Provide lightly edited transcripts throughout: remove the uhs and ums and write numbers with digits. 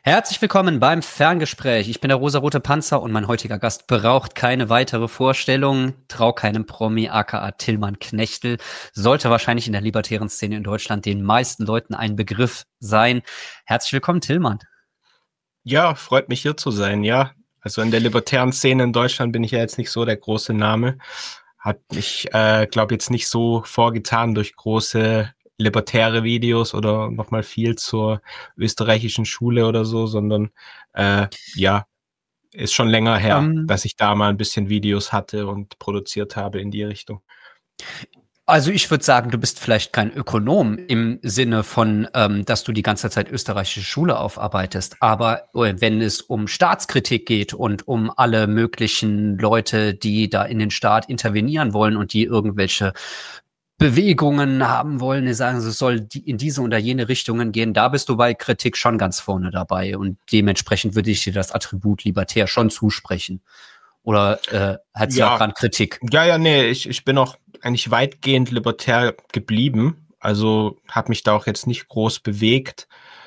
Herzlich willkommen beim Ferngespräch. Ich bin der rosarote Panzer und mein heutiger Gast braucht keine weitere Vorstellung. Trau keinem Promi, aka Tillmann Knechtel. Sollte wahrscheinlich in der libertären Szene in Deutschland den meisten Leuten ein Begriff sein. Herzlich willkommen, Tillmann. Ja, freut mich hier zu sein, ja. Also in der libertären Szene in Deutschland bin ich ja jetzt nicht so der große Name. Hat mich, glaube jetzt nicht so vorgetan durch große libertäre Videos oder nochmal viel zur österreichischen Schule oder so, sondern ja, ist schon länger her, dass ich da mal ein bisschen Videos hatte und produziert habe in die Richtung. Also ich würde sagen, du bist vielleicht kein Ökonom im Sinne von, dass du die ganze Zeit österreichische Schule aufarbeitest. Aber wenn es um Staatskritik geht und um alle möglichen Leute, die da in den Staat intervenieren wollen und die irgendwelche Bewegungen haben wollen, die sagen, es soll in diese oder jene Richtungen gehen, da bist du bei Kritik schon ganz vorne dabei. Und dementsprechend würde ich dir das Attribut libertär schon zusprechen. Oder hat sie auch gerade Kritik? Ja, nee, ich bin auch eigentlich weitgehend libertär geblieben. Also habe mich da auch jetzt nicht groß bewegt.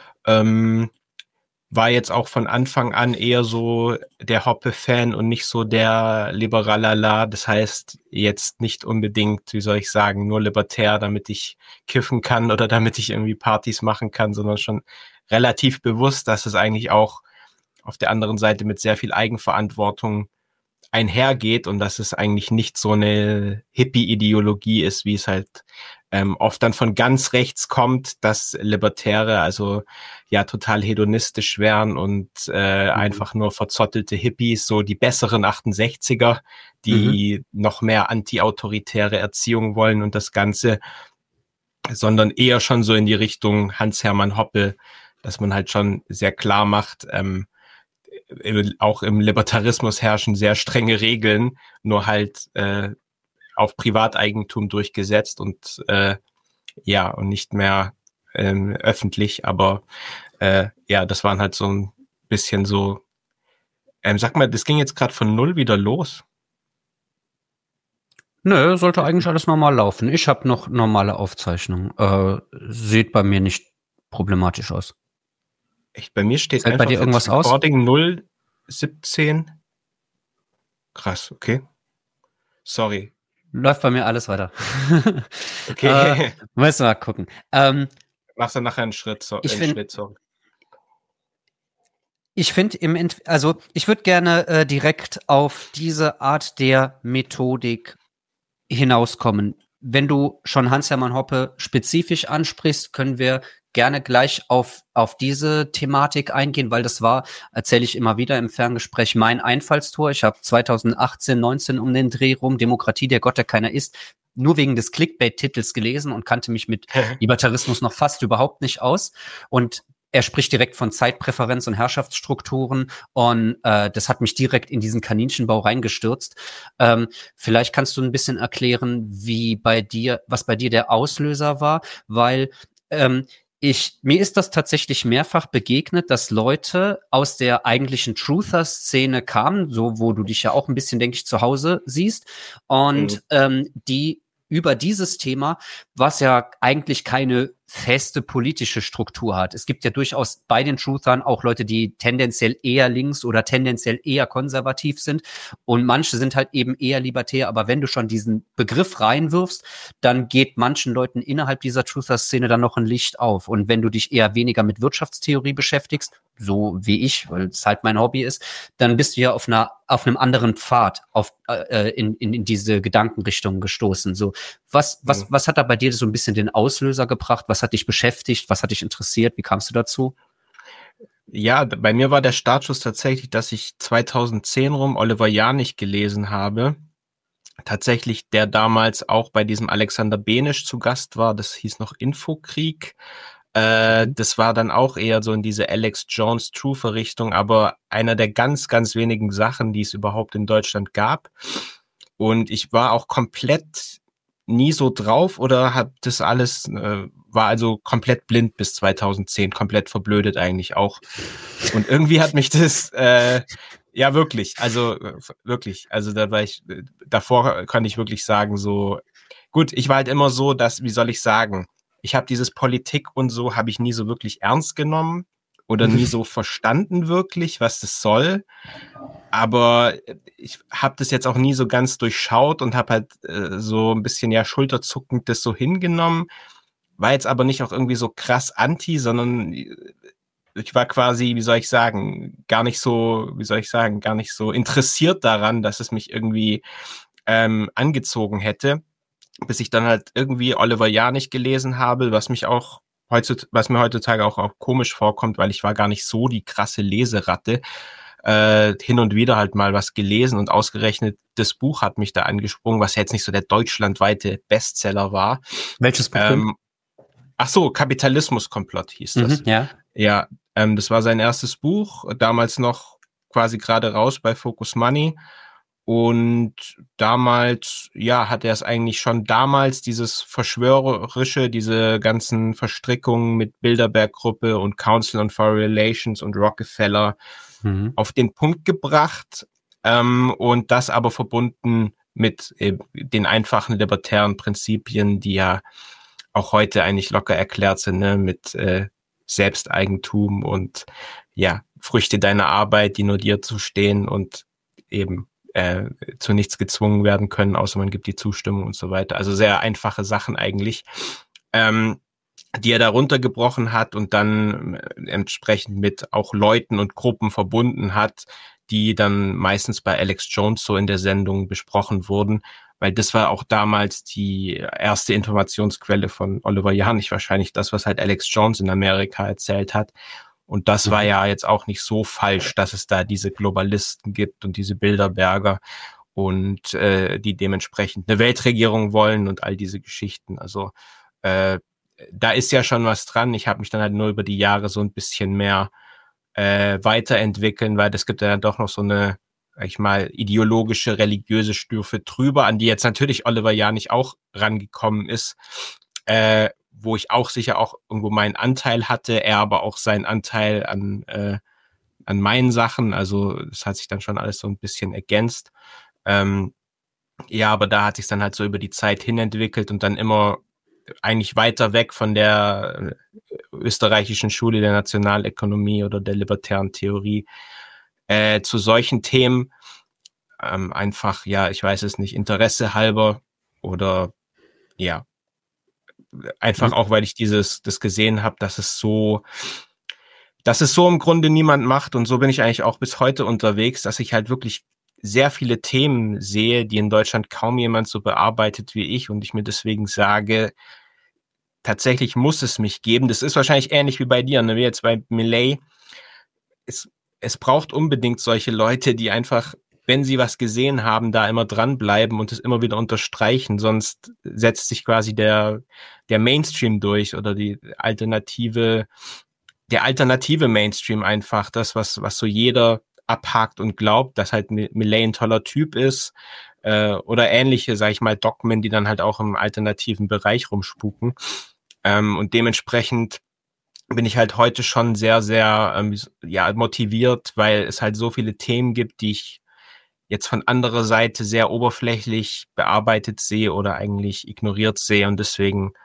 War jetzt auch von Anfang an eher so der Hoppe-Fan und nicht so der Liberalala. Das heißt jetzt nicht unbedingt, wie soll ich sagen, nur libertär, damit ich kiffen kann oder damit ich irgendwie Partys machen kann, sondern schon relativ bewusst, dass es eigentlich auch auf der anderen Seite mit sehr viel Eigenverantwortung einhergeht und dass es eigentlich nicht so eine Hippie-Ideologie ist, wie es halt oft dann von ganz rechts kommt, dass Libertäre also ja total hedonistisch wären und einfach nur verzottelte Hippies, so die besseren 68er, die noch mehr anti-autoritäre Erziehung wollen und das Ganze, sondern eher schon so in die Richtung Hans-Hermann Hoppe, dass man halt schon sehr klar macht, auch im Libertarismus herrschen sehr strenge Regeln, nur halt auf Privateigentum durchgesetzt und ja, und nicht mehr öffentlich, aber ja, das waren halt so ein bisschen so, sag mal, das ging jetzt gerade von null wieder los. Nö, sollte eigentlich alles normal laufen. Ich habe noch normale Aufzeichnung. Sieht bei mir nicht problematisch aus. Echt, bei mir steht Fällt einfach bei dir irgendwas Recording 017. Krass, okay. Sorry. Läuft bei mir alles weiter. Okay. Müssen wir mal gucken. Machst du nachher einen Schritt, sorry. Ich finde also ich würde gerne direkt auf diese Art der Methodik hinauskommen. Wenn du schon Hans-Hermann Hoppe spezifisch ansprichst, können wir gerne gleich auf diese Thematik eingehen, weil das war, erzähle ich immer wieder im Ferngespräch, mein Einfallstor. Ich habe 2018, 19 um den Dreh rum Demokratie, der Gott, der keiner ist, nur wegen des Clickbait-Titels gelesen und kannte mich mit Libertarismus noch fast überhaupt nicht aus. Und er spricht direkt von Zeitpräferenz und Herrschaftsstrukturen und das hat mich direkt in diesen Kaninchenbau reingestürzt. Vielleicht kannst du ein bisschen erklären, was bei dir der Auslöser war, weil mir ist das tatsächlich mehrfach begegnet, dass Leute aus der eigentlichen Truther-Szene kamen, so wo du dich ja auch ein bisschen, denke ich, zu Hause siehst und die über dieses Thema, was ja eigentlich keine feste politische Struktur hat. Es gibt ja durchaus bei den Truthern auch Leute, die tendenziell eher links oder tendenziell eher konservativ sind und manche sind halt eben eher libertär, aber wenn du schon diesen Begriff reinwirfst, dann geht manchen Leuten innerhalb dieser Truther-Szene dann noch ein Licht auf und wenn du dich eher weniger mit Wirtschaftstheorie beschäftigst, so wie ich, weil es halt mein Hobby ist, dann bist du ja auf einem anderen Pfad in diese Gedankenrichtung gestoßen. So, was hat da bei dir so ein bisschen den Auslöser gebracht? Was hat dich beschäftigt? Was hat dich interessiert? Wie kamst du dazu? Ja, bei mir war der Startschuss tatsächlich, dass ich 2010 rum Oliver Janich gelesen habe. Tatsächlich, der damals auch bei diesem Alexander Benisch zu Gast war. Das hieß noch Infokrieg. Das war dann auch eher so in diese Alex Jones Truther-Richtung, aber einer der ganz, ganz wenigen Sachen, die es überhaupt in Deutschland gab. Und ich war auch komplett nie so drauf oder hab das alles, war also komplett blind bis 2010, komplett verblödet eigentlich auch. Und irgendwie hat mich das, ja wirklich, also da war ich, davor kann ich wirklich sagen so, gut, ich war halt immer so, dass, wie soll ich sagen, ich habe dieses Politik und so habe ich nie so wirklich ernst genommen, oder nie so verstanden wirklich, was das soll. Aber ich habe das jetzt auch nie so ganz durchschaut und habe halt so ein bisschen ja schulterzuckend das so hingenommen. War jetzt aber nicht auch irgendwie so krass anti, sondern ich war quasi, gar nicht so interessiert daran, dass es mich irgendwie angezogen hätte, bis ich dann halt irgendwie Oliver Janich gelesen habe, was mir heutzutage auch komisch vorkommt, weil ich war gar nicht so die krasse Leseratte. Hin und wieder halt mal was gelesen und ausgerechnet das Buch hat mich da angesprungen, was jetzt nicht so der deutschlandweite Bestseller war. Welches Buch? Kapitalismuskomplott hieß das. Ja. Ja, das war sein erstes Buch, damals noch quasi gerade raus bei Focus Money. Und damals, ja, hat er es eigentlich schon damals, dieses Verschwörerische, diese ganzen Verstrickungen mit Bilderberg-Gruppe und Council on Foreign Relations und Rockefeller auf den Punkt gebracht, und das aber verbunden mit den einfachen libertären Prinzipien, die ja auch heute eigentlich locker erklärt sind, ne, mit Selbsteigentum und ja, Früchte deiner Arbeit, die nur dir zustehen und eben zu nichts gezwungen werden können, außer man gibt die Zustimmung und so weiter. Also sehr einfache Sachen eigentlich, die er da runtergebrochen hat und dann entsprechend mit auch Leuten und Gruppen verbunden hat, die dann meistens bei Alex Jones so in der Sendung besprochen wurden, weil das war auch damals die erste Informationsquelle von Oliver Janich, wahrscheinlich das, was halt Alex Jones in Amerika erzählt hat. Und das war ja jetzt auch nicht so falsch, dass es da diese Globalisten gibt und diese Bilderberger und die dementsprechend eine Weltregierung wollen und all diese Geschichten. Also da ist ja schon was dran. Ich habe mich dann halt nur über die Jahre so ein bisschen mehr weiterentwickeln, weil es gibt ja dann doch noch so eine, sag ich mal, ideologische, religiöse Stufe drüber, an die jetzt natürlich Oliver Janich auch rangekommen ist, wo ich auch sicher auch irgendwo meinen Anteil hatte, er aber auch seinen Anteil an meinen Sachen. Also das hat sich dann schon alles so ein bisschen ergänzt. Ja, aber da hat sich dann halt so über die Zeit hin entwickelt und dann immer eigentlich weiter weg von der österreichischen Schule der Nationalökonomie oder der libertären Theorie zu solchen Themen. Einfach, ja, ich weiß es nicht, Interesse halber oder ja, einfach auch, weil ich das gesehen habe, dass es so im Grunde niemand macht, und so bin ich eigentlich auch bis heute unterwegs, dass ich halt wirklich sehr viele Themen sehe, die in Deutschland kaum jemand so bearbeitet wie ich, und ich mir deswegen sage, tatsächlich muss es mich geben. Das ist wahrscheinlich ähnlich wie bei dir, ne? Wie jetzt bei Milei. Es braucht unbedingt solche Leute, die einfach, wenn sie was gesehen haben, da immer dranbleiben und es immer wieder unterstreichen, sonst setzt sich quasi der Mainstream durch oder der alternative Mainstream einfach, das, was so jeder abhakt und glaubt, dass halt Milei ein toller Typ ist, oder ähnliche, sag ich mal, Dogmen, die dann halt auch im alternativen Bereich rumspuken. Und dementsprechend bin ich halt heute schon sehr, sehr motiviert, weil es halt so viele Themen gibt, die ich jetzt von anderer Seite sehr oberflächlich bearbeitet sehe oder eigentlich ignoriert sehe, und deswegen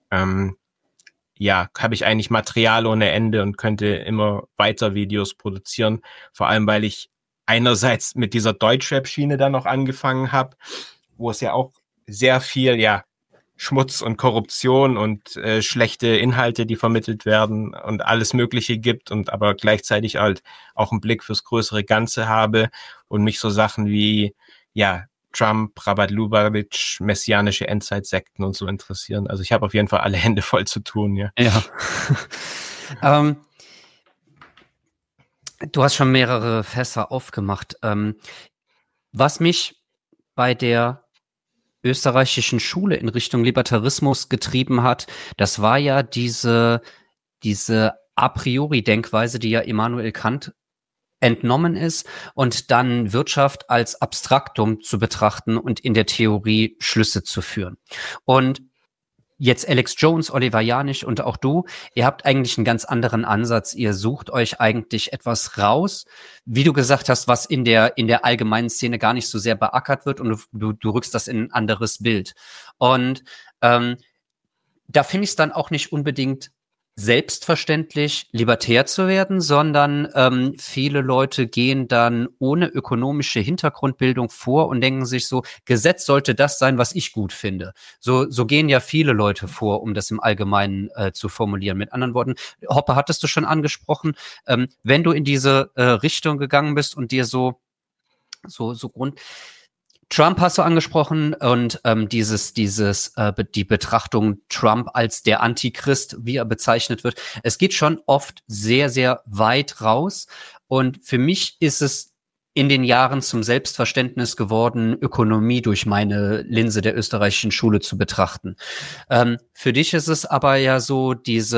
habe ich eigentlich Material ohne Ende und könnte immer weiter Videos produzieren, vor allem weil ich einerseits mit dieser Deutschrap-Schiene dann noch angefangen habe, wo es ja auch sehr viel Schmutz und Korruption und schlechte Inhalte, die vermittelt werden und alles Mögliche gibt, und aber gleichzeitig halt auch einen Blick fürs größere Ganze habe und mich so Sachen wie Trump, Rabat Lubavitch, messianische Endzeitsekten und so interessieren. Also ich habe auf jeden Fall alle Hände voll zu tun, ja. Ja. Du hast schon mehrere Fässer aufgemacht. Was mich bei der österreichischen Schule in Richtung Libertarismus getrieben hat, das war ja diese a priori Denkweise, die ja Immanuel Kant entnommen ist, und dann Wirtschaft als Abstraktum zu betrachten und in der Theorie Schlüsse zu führen. Und jetzt Alex Jones, Oliver Janich und auch du, ihr habt eigentlich einen ganz anderen Ansatz. Ihr sucht euch eigentlich etwas raus, wie du gesagt hast, was in der allgemeinen Szene gar nicht so sehr beackert wird, und du rückst das in ein anderes Bild. Und da finde ich es dann auch nicht unbedingt selbstverständlich libertär zu werden, sondern viele Leute gehen dann ohne ökonomische Hintergrundbildung vor und denken sich so, Gesetz sollte das sein, was ich gut finde. So gehen ja viele Leute vor, um das im Allgemeinen zu formulieren. Mit anderen Worten, Hoppe, hattest du schon angesprochen, wenn du in diese Richtung gegangen bist und dir so Trump hast du angesprochen und die Betrachtung Trump als der Antichrist, wie er bezeichnet wird. Es geht schon oft sehr, sehr weit raus. Und für mich ist es in den Jahren zum Selbstverständnis geworden, Ökonomie durch meine Linse der österreichischen Schule zu betrachten. Für dich ist es aber ja so,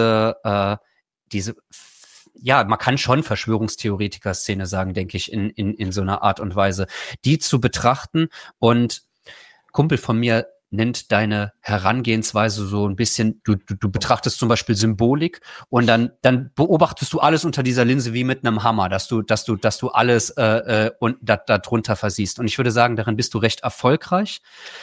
ja, man kann schon Verschwörungstheoretiker-Szene sagen, denke ich, in so einer Art und Weise, die zu betrachten. Und Kumpel von mir nennt deine Herangehensweise so ein bisschen, du betrachtest zum Beispiel Symbolik und dann beobachtest du alles unter dieser Linse wie mit einem Hammer, dass du alles und darunter versiehst. Und ich würde sagen, darin bist du recht erfolgreich.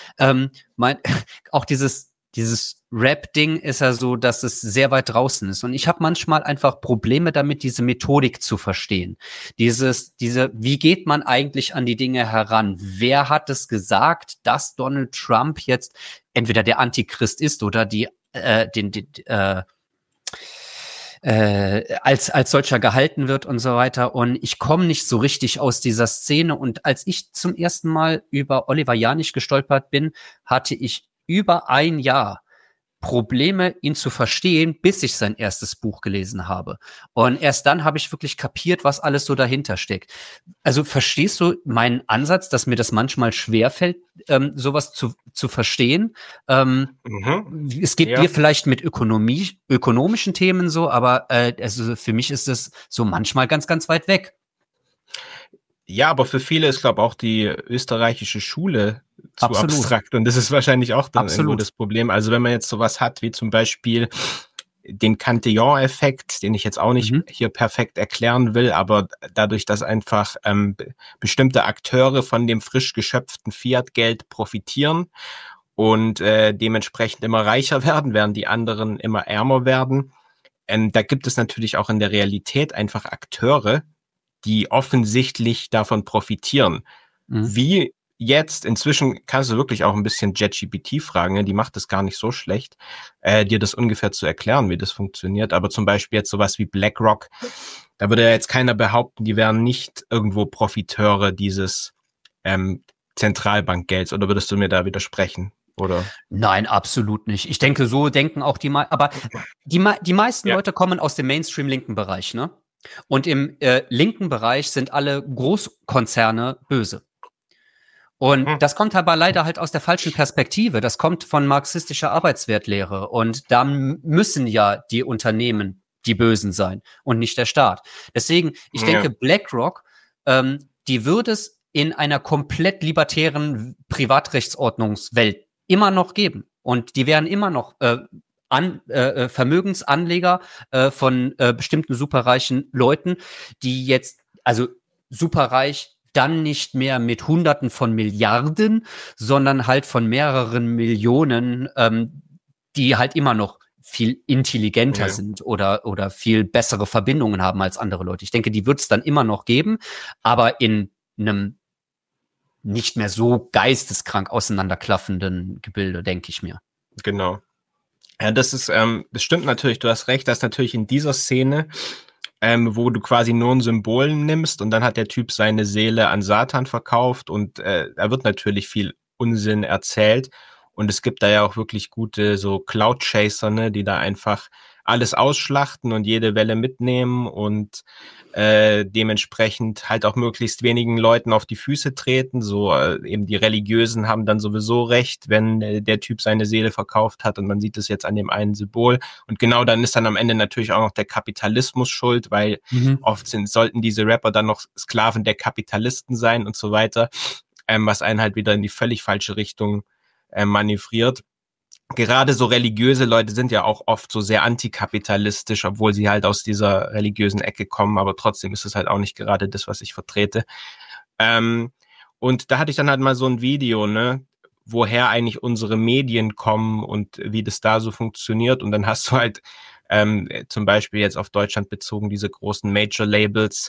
Auch dieses Rap-Ding ist ja so, dass es sehr weit draußen ist. Und ich habe manchmal einfach Probleme damit, diese Methodik zu verstehen. Wie geht man eigentlich an die Dinge heran? Wer hat es gesagt, dass Donald Trump jetzt entweder der Antichrist ist oder als solcher gehalten wird und so weiter. Und ich komme nicht so richtig aus dieser Szene. Und als ich zum ersten Mal über Oliver Janich gestolpert bin, hatte ich über ein Jahr Probleme, ihn zu verstehen, bis ich sein erstes Buch gelesen habe. Und erst dann habe ich wirklich kapiert, was alles so dahinter steckt. Also verstehst du meinen Ansatz, dass mir das manchmal schwerfällt, sowas zu verstehen? Es geht dir vielleicht mit ökonomischen Themen so, aber also für mich ist es so manchmal ganz, ganz weit weg. Ja, aber für viele ist, glaube ich, auch die österreichische Schule zu abstrakt. Und das ist wahrscheinlich auch dann irgendwo das Problem. Also wenn man jetzt sowas hat, wie zum Beispiel den Cantillon-Effekt, den ich jetzt auch nicht hier perfekt erklären will, aber dadurch, dass einfach bestimmte Akteure von dem frisch geschöpften Fiat-Geld profitieren und dementsprechend immer reicher werden, während die anderen immer ärmer werden. Da gibt es natürlich auch in der Realität einfach Akteure, die offensichtlich davon profitieren. Wie jetzt, inzwischen kannst du wirklich auch ein bisschen ChatGPT fragen, ne? Die macht das gar nicht so schlecht, dir das ungefähr zu erklären, wie das funktioniert. Aber zum Beispiel jetzt sowas wie BlackRock, da würde ja jetzt keiner behaupten, die wären nicht irgendwo Profiteure dieses Zentralbankgelds. Oder würdest du mir da widersprechen? Oder? Nein, absolut nicht. Ich denke, so denken auch die meisten Leute kommen aus dem Mainstream-linken Bereich, ne? Und im linken Bereich sind alle Großkonzerne böse. Und das kommt aber leider halt aus der falschen Perspektive. Das kommt von marxistischer Arbeitswertlehre. Und da müssen ja die Unternehmen die Bösen sein und nicht der Staat. Deswegen, ich denke, BlackRock, die würde es in einer komplett libertären Privatrechtsordnungswelt immer noch geben. Und die wären immer noch Vermögensanleger von bestimmten superreichen Leuten, die jetzt, also superreich, dann nicht mehr mit Hunderten von Milliarden, sondern halt von mehreren Millionen, die halt immer noch viel intelligenter sind oder viel bessere Verbindungen haben als andere Leute. Ich denke, die wird es dann immer noch geben, aber in einem nicht mehr so geisteskrank auseinanderklaffenden Gebilde, denke ich mir. Genau. Ja, das stimmt natürlich, du hast recht, dass natürlich in dieser Szene, wo du quasi nur ein Symbol nimmst und dann hat der Typ seine Seele an Satan verkauft und da wird natürlich viel Unsinn erzählt und es gibt da ja auch wirklich gute so Cloud-Chaser, ne, die da einfach alles ausschlachten und jede Welle mitnehmen und dementsprechend halt auch möglichst wenigen Leuten auf die Füße treten. So eben die Religiösen haben dann sowieso recht, wenn der Typ seine Seele verkauft hat und man sieht es jetzt an dem einen Symbol. Und genau dann ist dann am Ende natürlich auch noch der Kapitalismus schuld, weil oft sollten diese Rapper dann noch Sklaven der Kapitalisten sein und so weiter, was einen halt wieder in die völlig falsche Richtung manövriert. Gerade so religiöse Leute sind ja auch oft so sehr antikapitalistisch, obwohl sie halt aus dieser religiösen Ecke kommen, aber trotzdem ist es halt auch nicht gerade das, was ich vertrete. Und da hatte ich dann halt mal so ein Video, ne, woher eigentlich unsere Medien kommen und wie das da so funktioniert. Und dann hast du halt zum Beispiel jetzt auf Deutschland bezogen, diese großen Major-Labels,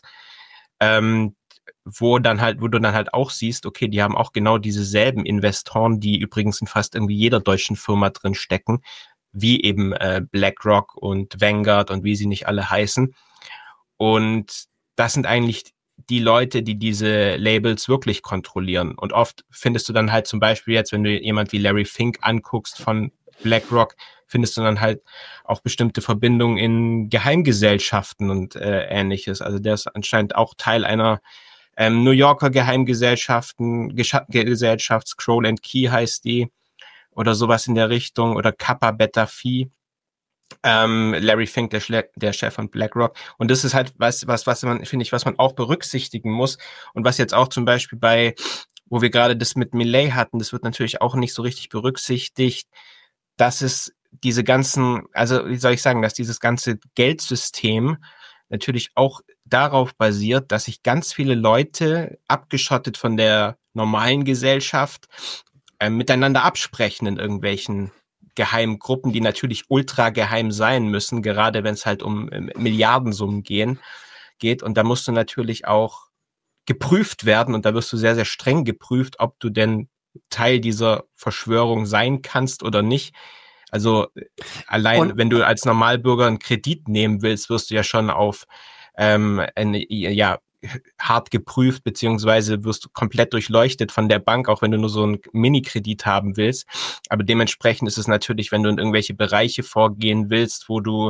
wo du dann halt auch siehst, okay, die haben auch genau diese selben Investoren, die übrigens in fast irgendwie jeder deutschen Firma drin stecken, wie eben BlackRock und Vanguard und wie sie nicht alle heißen. Und das sind eigentlich die Leute, die diese Labels wirklich kontrollieren. Und oft findest du dann halt zum Beispiel jetzt, wenn du jemand wie Larry Fink anguckst von BlackRock, findest du dann halt auch bestimmte Verbindungen in Geheimgesellschaften und Ähnliches. Also der ist anscheinend auch Teil einer New Yorker Gesellschaft, Scroll and Key heißt die, oder sowas in der Richtung, oder Kappa Beta Phi. Larry Fink, der Chef von BlackRock. Und das ist halt was man, finde ich, was man auch berücksichtigen muss. Und was jetzt auch zum Beispiel wo wir gerade das mit Milei hatten, das wird natürlich auch nicht so richtig berücksichtigt, dass es diese ganzen, also wie soll ich sagen, dass dieses ganze Geldsystem natürlich auch darauf basiert, dass sich ganz viele Leute abgeschottet von der normalen Gesellschaft miteinander absprechen in irgendwelchen geheimen Gruppen, die natürlich ultra geheim sein müssen, gerade wenn es halt um Milliardensummen geht. Und da musst du natürlich auch geprüft werden und da wirst du sehr, sehr streng geprüft, ob du denn Teil dieser Verschwörung sein kannst oder nicht. Also allein, wenn du als Normalbürger einen Kredit nehmen willst, wirst du ja schon auf hart geprüft, beziehungsweise wirst du komplett durchleuchtet von der Bank, auch wenn du nur so einen Mini-Kredit haben willst. Aber dementsprechend ist es natürlich, wenn du in irgendwelche Bereiche vorgehen willst, wo du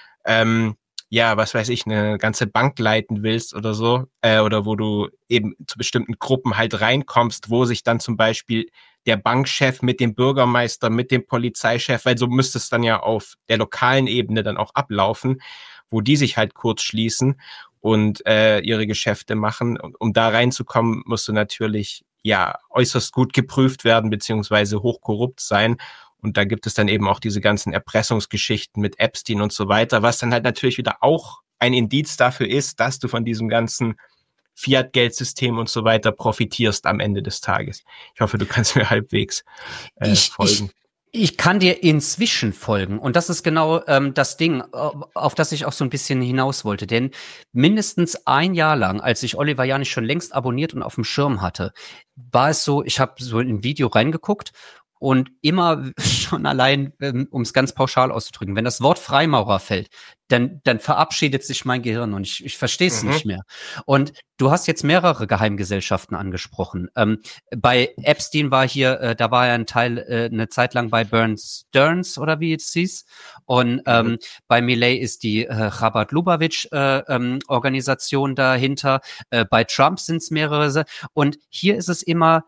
was weiß ich, eine ganze Bank leiten willst oder so, oder wo du eben zu bestimmten Gruppen halt reinkommst, wo sich dann zum Beispiel der Bankchef mit dem Bürgermeister, mit dem Polizeichef, weil so müsste es dann ja auf der lokalen Ebene dann auch ablaufen, wo die sich halt kurz schließen und ihre Geschäfte machen. Und um da reinzukommen, musst du natürlich äußerst gut geprüft werden, beziehungsweise hochkorrupt sein. Und da gibt es dann eben auch diese ganzen Erpressungsgeschichten mit Epstein und so weiter, was dann halt natürlich wieder auch ein Indiz dafür ist, dass du von diesem ganzen Fiat-Geldsystem und so weiter profitierst am Ende des Tages. Ich hoffe, du kannst mir halbwegs folgen. Ich kann dir inzwischen folgen. Und das ist genau das Ding, auf das ich auch so ein bisschen hinaus wollte. Denn mindestens ein Jahr lang, als ich Oliver Janich schon längst abonniert und auf dem Schirm hatte, war es so, ich habe so in ein Video reingeguckt und immer schon allein, um es ganz pauschal auszudrücken, wenn das Wort Freimaurer fällt, dann verabschiedet sich mein Gehirn und ich verstehe es nicht mehr. Und du hast jetzt mehrere Geheimgesellschaften angesprochen. Bei Epstein war hier, da war ja ein Teil eine Zeit lang bei Stearns oder wie es hieß. Und bei Milei ist die Chabad-Lubavitch Organisation dahinter. Bei Trump sind es mehrere. Und hier ist es immer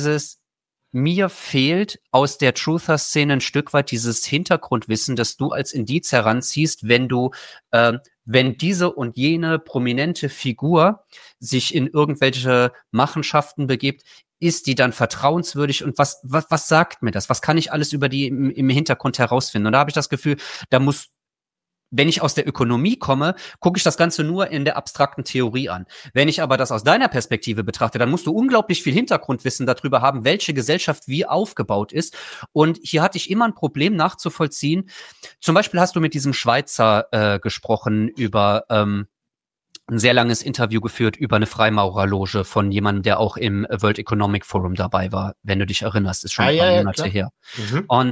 mir fehlt aus der Truther-Szene ein Stück weit dieses Hintergrundwissen, das du als Indiz heranziehst, wenn diese und jene prominente Figur sich in irgendwelche Machenschaften begibt, ist die dann vertrauenswürdig und was sagt mir das? Was kann ich alles über die im Hintergrund herausfinden? Und da habe ich das Gefühl, wenn ich aus der Ökonomie komme, gucke ich das Ganze nur in der abstrakten Theorie an. Wenn ich aber das aus deiner Perspektive betrachte, dann musst du unglaublich viel Hintergrundwissen darüber haben, welche Gesellschaft wie aufgebaut ist. Und hier hatte ich immer ein Problem nachzuvollziehen. Zum Beispiel hast du mit diesem Schweizer gesprochen über ein sehr langes Interview geführt über eine Freimaurerloge von jemandem, der auch im World Economic Forum dabei war, wenn du dich erinnerst. Ist schon ein paar Monate her. Und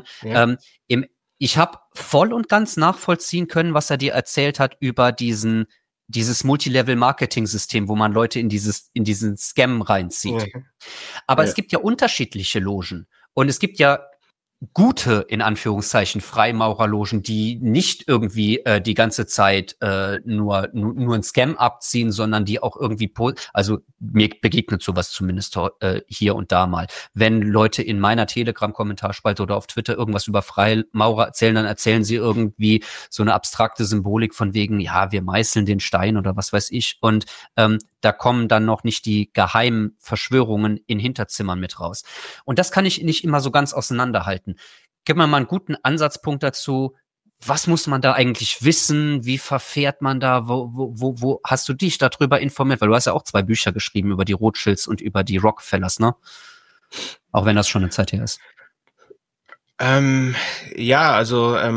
ich habe voll und ganz nachvollziehen können, was er dir erzählt hat über dieses Multilevel-Marketing-System, wo man Leute in diesen Scam reinzieht. Aber es gibt ja unterschiedliche Logen. Und es gibt ja gute, in Anführungszeichen, Freimaurerlogen, die nicht irgendwie die ganze Zeit nur ein Scam abziehen, sondern die auch irgendwie, also mir begegnet sowas zumindest hier und da mal. Wenn Leute in meiner Telegram-Kommentarspalte oder auf Twitter irgendwas über Freimaurer erzählen, dann erzählen sie irgendwie so eine abstrakte Symbolik von wegen, ja, wir meißeln den Stein oder was weiß ich. Und da kommen dann noch nicht die geheimen Verschwörungen in Hinterzimmern mit raus. Und das kann ich nicht immer so ganz auseinanderhalten. Gib mir mal einen guten Ansatzpunkt dazu. Was muss man da eigentlich wissen? Wie verfährt man da? Wo hast du dich darüber informiert? Weil du hast ja auch 2 Bücher geschrieben über die Rothschilds und über die Rockefellers, ne? Auch wenn das schon eine Zeit her ist. Wo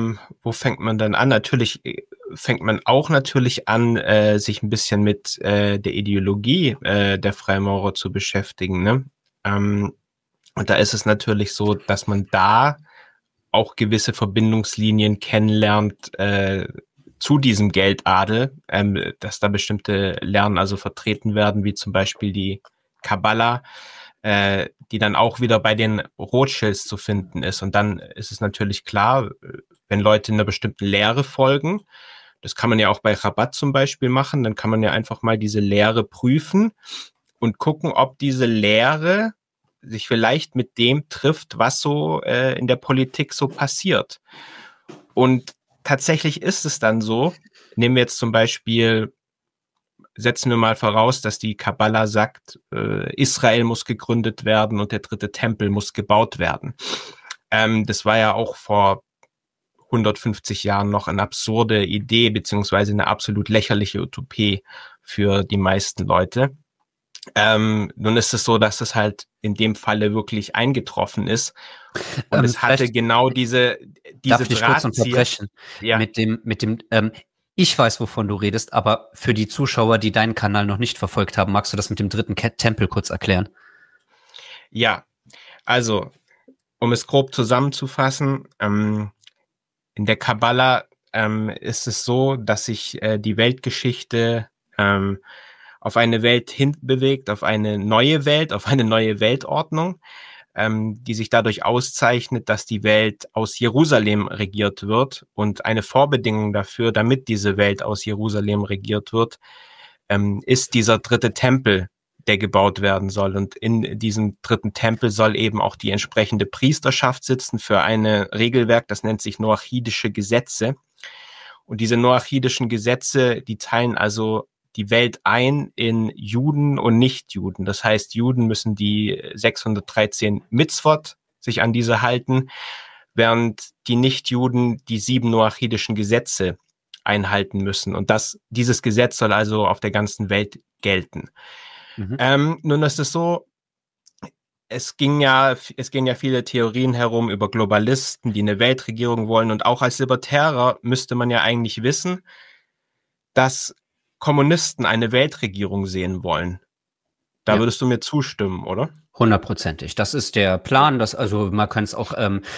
wo fängt man dann an? Natürlich fängt man auch natürlich an, sich ein bisschen mit der Ideologie der Freimaurer zu beschäftigen, ne? Und da ist es natürlich so, dass man da auch gewisse Verbindungslinien kennenlernt zu diesem Geldadel, dass da bestimmte Lernen also vertreten werden, wie zum Beispiel die Kabbala, die dann auch wieder bei den Rothschilds zu finden ist. Und dann ist es natürlich klar, wenn Leute einer bestimmten Lehre folgen, das kann man ja auch bei Chabad zum Beispiel machen, dann kann man ja einfach mal diese Lehre prüfen und gucken, ob diese Lehre sich vielleicht mit dem trifft, was so in der Politik so passiert. Und tatsächlich ist es dann so, nehmen wir jetzt zum Beispiel, setzen wir mal voraus, dass die Kabbala sagt, Israel muss gegründet werden und der dritte Tempel muss gebaut werden. Das war ja auch vor 150 Jahren noch eine absurde Idee, beziehungsweise eine absolut lächerliche Utopie für die meisten Leute. Nun ist es so, dass es halt in dem Falle wirklich eingetroffen ist. Und es hatte genau diese darf ich dich kurz unterbrechen? Ja. Mit dem, ich weiß, wovon du redest, aber für die Zuschauer, die deinen Kanal noch nicht verfolgt haben, magst du das mit dem dritten Tempel kurz erklären? Ja, also, um es grob zusammenzufassen, in der Kabbala ist es so, dass sich die Weltgeschichte auf eine Welt hinbewegt, auf eine neue Welt, auf eine neue Weltordnung, die sich dadurch auszeichnet, dass die Welt aus Jerusalem regiert wird. Und eine Vorbedingung dafür, damit diese Welt aus Jerusalem regiert wird, ist dieser dritte Tempel, der gebaut werden soll. Und in diesem dritten Tempel soll eben auch die entsprechende Priesterschaft sitzen für ein Regelwerk, das nennt sich noachidische Gesetze. Und diese noachidischen Gesetze, die teilen also die Welt ein in Juden und Nichtjuden. Das heißt, Juden müssen die 613 Mitzvot sich an diese halten, während die Nichtjuden die 7 noachidischen Gesetze einhalten müssen. Und dieses Gesetz soll also auf der ganzen Welt gelten. Nun ist es so, es gehen ja viele Theorien herum über Globalisten, die eine Weltregierung wollen. Und auch als Libertärer müsste man ja eigentlich wissen, dass Kommunisten eine Weltregierung sehen wollen. Da würdest du mir zustimmen, oder? 100%. Das ist der Plan, also man kann es auch,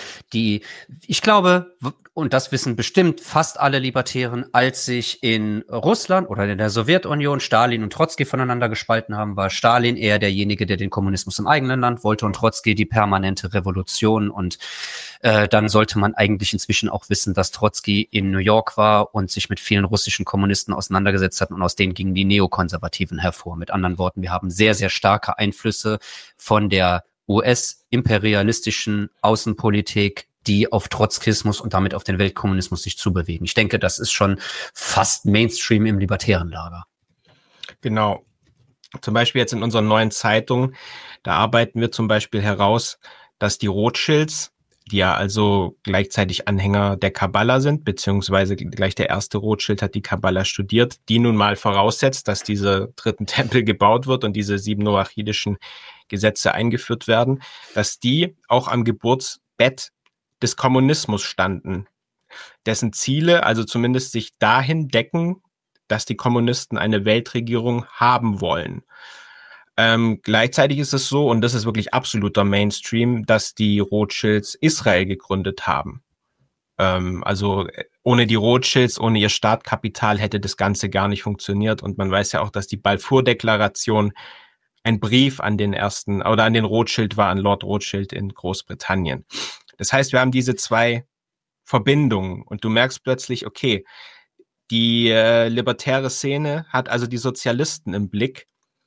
ich glaube, und das wissen bestimmt fast alle Libertären, als sich in Russland oder in der Sowjetunion Stalin und Trotzki voneinander gespalten haben, war Stalin eher derjenige, der den Kommunismus im eigenen Land wollte und Trotzki die permanente Revolution. Und dann sollte man eigentlich inzwischen auch wissen, dass Trotzki in New York war und sich mit vielen russischen Kommunisten auseinandergesetzt hat und aus denen gingen die Neokonservativen hervor. Mit anderen Worten, wir haben sehr, sehr starke Einflüsse von der US-imperialistischen Außenpolitik, die auf Trotzkismus und damit auf den Weltkommunismus sich zubewegen. Ich denke, das ist schon fast Mainstream im libertären Lager. Genau. Zum Beispiel jetzt in unserer neuen Zeitung, da arbeiten wir zum Beispiel heraus, dass die Rothschilds, die ja also gleichzeitig Anhänger der Kabbala sind, beziehungsweise gleich der erste Rothschild hat die Kabbala studiert, die nun mal voraussetzt, dass dieser dritten Tempel gebaut wird und diese 7 noachidischen Gesetze eingeführt werden, dass die auch am Geburtsbett des Kommunismus standen, dessen Ziele also zumindest sich dahin decken, dass die Kommunisten eine Weltregierung haben wollen. Gleichzeitig ist es so, und das ist wirklich absoluter Mainstream, dass die Rothschilds Israel gegründet haben. Also ohne die Rothschilds, ohne ihr Startkapital hätte das Ganze gar nicht funktioniert. Und man weiß ja auch, dass die Balfour-Deklaration ein Brief an den Rothschild war, an Lord Rothschild in Großbritannien. Das heißt, wir haben diese zwei Verbindungen und du merkst plötzlich, okay, die libertäre Szene hat also die Sozialisten im Blick,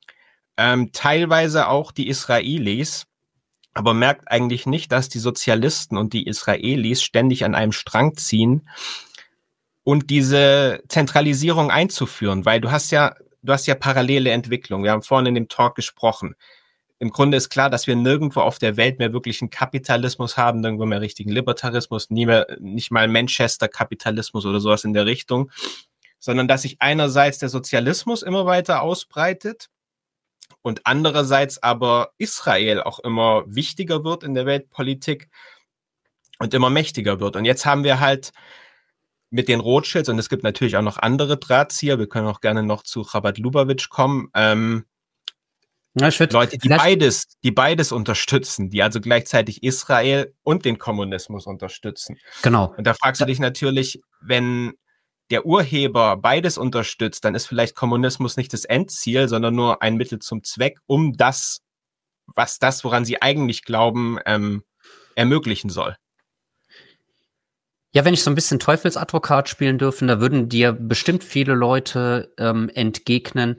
teilweise auch die Israelis, aber merkt eigentlich nicht, dass die Sozialisten und die Israelis ständig an einem Strang ziehen und diese Zentralisierung einzuführen, weil du hast ja parallele Entwicklungen. Wir haben vorhin in dem Talk gesprochen. Im Grunde ist klar, dass wir nirgendwo auf der Welt mehr wirklich einen Kapitalismus haben, nirgendwo mehr richtigen Libertarismus, nicht mal Manchester-Kapitalismus oder sowas in der Richtung, sondern dass sich einerseits der Sozialismus immer weiter ausbreitet und andererseits aber Israel auch immer wichtiger wird in der Weltpolitik und immer mächtiger wird. Und jetzt haben wir halt mit den Rothschilds, und es gibt natürlich auch noch andere Drahtzieher, wir können auch gerne noch zu Chabad-Lubavitch kommen, Ja, Leute, die beides unterstützen, die also gleichzeitig Israel und den Kommunismus unterstützen. Genau. Und da fragst du dich natürlich, wenn der Urheber beides unterstützt, dann ist vielleicht Kommunismus nicht das Endziel, sondern nur ein Mittel zum Zweck, um das, woran sie eigentlich glauben, ermöglichen soll. Ja, wenn ich so ein bisschen Teufelsadvokat spielen dürfen, da würden dir bestimmt viele Leute entgegnen,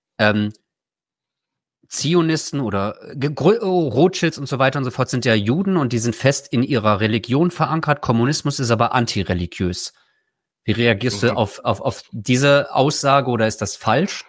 Zionisten oder Rothschilds und so weiter und so fort sind ja Juden und die sind fest in ihrer Religion verankert. Kommunismus ist aber antireligiös. Wie reagierst du auf diese Aussage oder ist das falsch?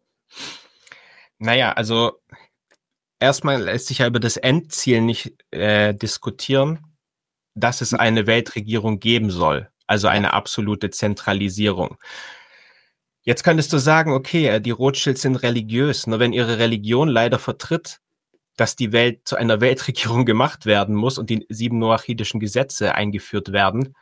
Naja, also erstmal lässt sich ja über das Endziel nicht diskutieren, dass es eine Weltregierung geben soll, also eine absolute Zentralisierung. Jetzt könntest du sagen, okay, die Rothschilds sind religiös, nur wenn ihre Religion leider vertritt, dass die Welt zu einer Weltregierung gemacht werden muss und die 7 noachidischen Gesetze eingeführt werden,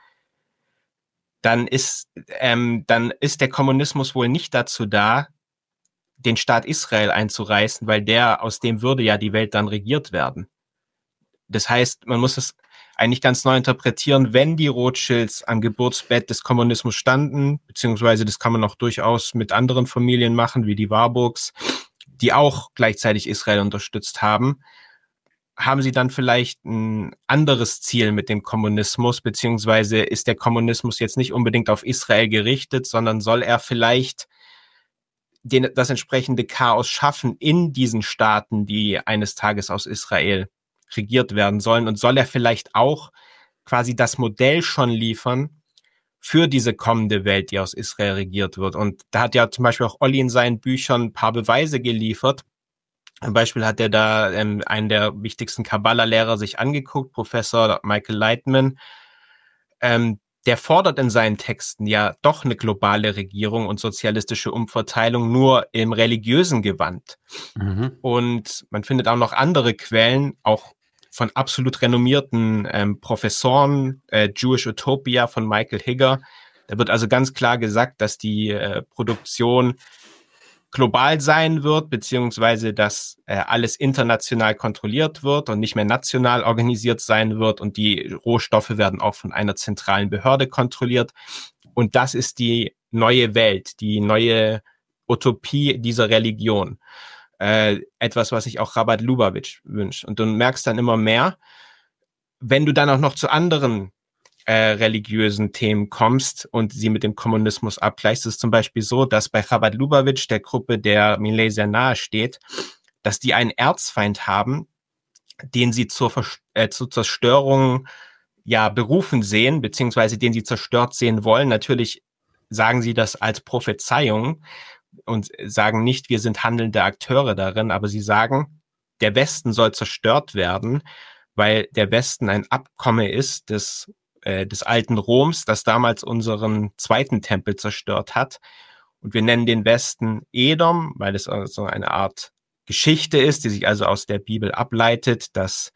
dann ist der Kommunismus wohl nicht dazu da, den Staat Israel einzureißen, weil aus dem würde ja die Welt dann regiert werden. Das heißt, man muss es eigentlich ganz neu interpretieren, wenn die Rothschilds am Geburtsbett des Kommunismus standen, beziehungsweise das kann man auch durchaus mit anderen Familien machen, wie die Warburgs, die auch gleichzeitig Israel unterstützt haben, haben sie dann vielleicht ein anderes Ziel mit dem Kommunismus, beziehungsweise ist der Kommunismus jetzt nicht unbedingt auf Israel gerichtet, sondern soll er vielleicht das entsprechende Chaos schaffen in diesen Staaten, die eines Tages aus Israel regiert werden sollen, und soll er vielleicht auch quasi das Modell schon liefern für diese kommende Welt, die aus Israel regiert wird. Und da hat ja zum Beispiel auch Olli in seinen Büchern ein paar Beweise geliefert. Zum Beispiel hat er da einen der wichtigsten Kabbala-Lehrer sich angeguckt, Professor Michael Leitman. Der fordert in seinen Texten ja doch eine globale Regierung und sozialistische Umverteilung, nur im religiösen Gewand. Mhm. Und man findet auch noch andere Quellen, auch von absolut renommierten Professoren, Jewish Utopia von Michael Higger. Da wird also ganz klar gesagt, dass die Produktion global sein wird, beziehungsweise dass alles international kontrolliert wird und nicht mehr national organisiert sein wird, und die Rohstoffe werden auch von einer zentralen Behörde kontrolliert. Und das ist die neue Welt, die neue Utopie dieser Religion. Etwas, was sich auch Chabad-Lubavitch wünscht. Und du merkst dann immer mehr, wenn du dann auch noch zu anderen religiösen Themen kommst und sie mit dem Kommunismus abgleichst, ist es zum Beispiel so, dass bei Chabad-Lubavitch, der Gruppe, der Milei sehr nahe steht, dass die einen Erzfeind haben, den sie zur Zerstörung ja berufen sehen, beziehungsweise den sie zerstört sehen wollen. Natürlich sagen sie das als Prophezeiung und sagen nicht, wir sind handelnde Akteure darin, aber sie sagen, der Westen soll zerstört werden, weil der Westen ein Abkomme ist des alten Roms, das damals unseren zweiten Tempel zerstört hat. Und wir nennen den Westen Edom, weil es so eine Art Geschichte ist, die sich also aus der Bibel ableitet, dass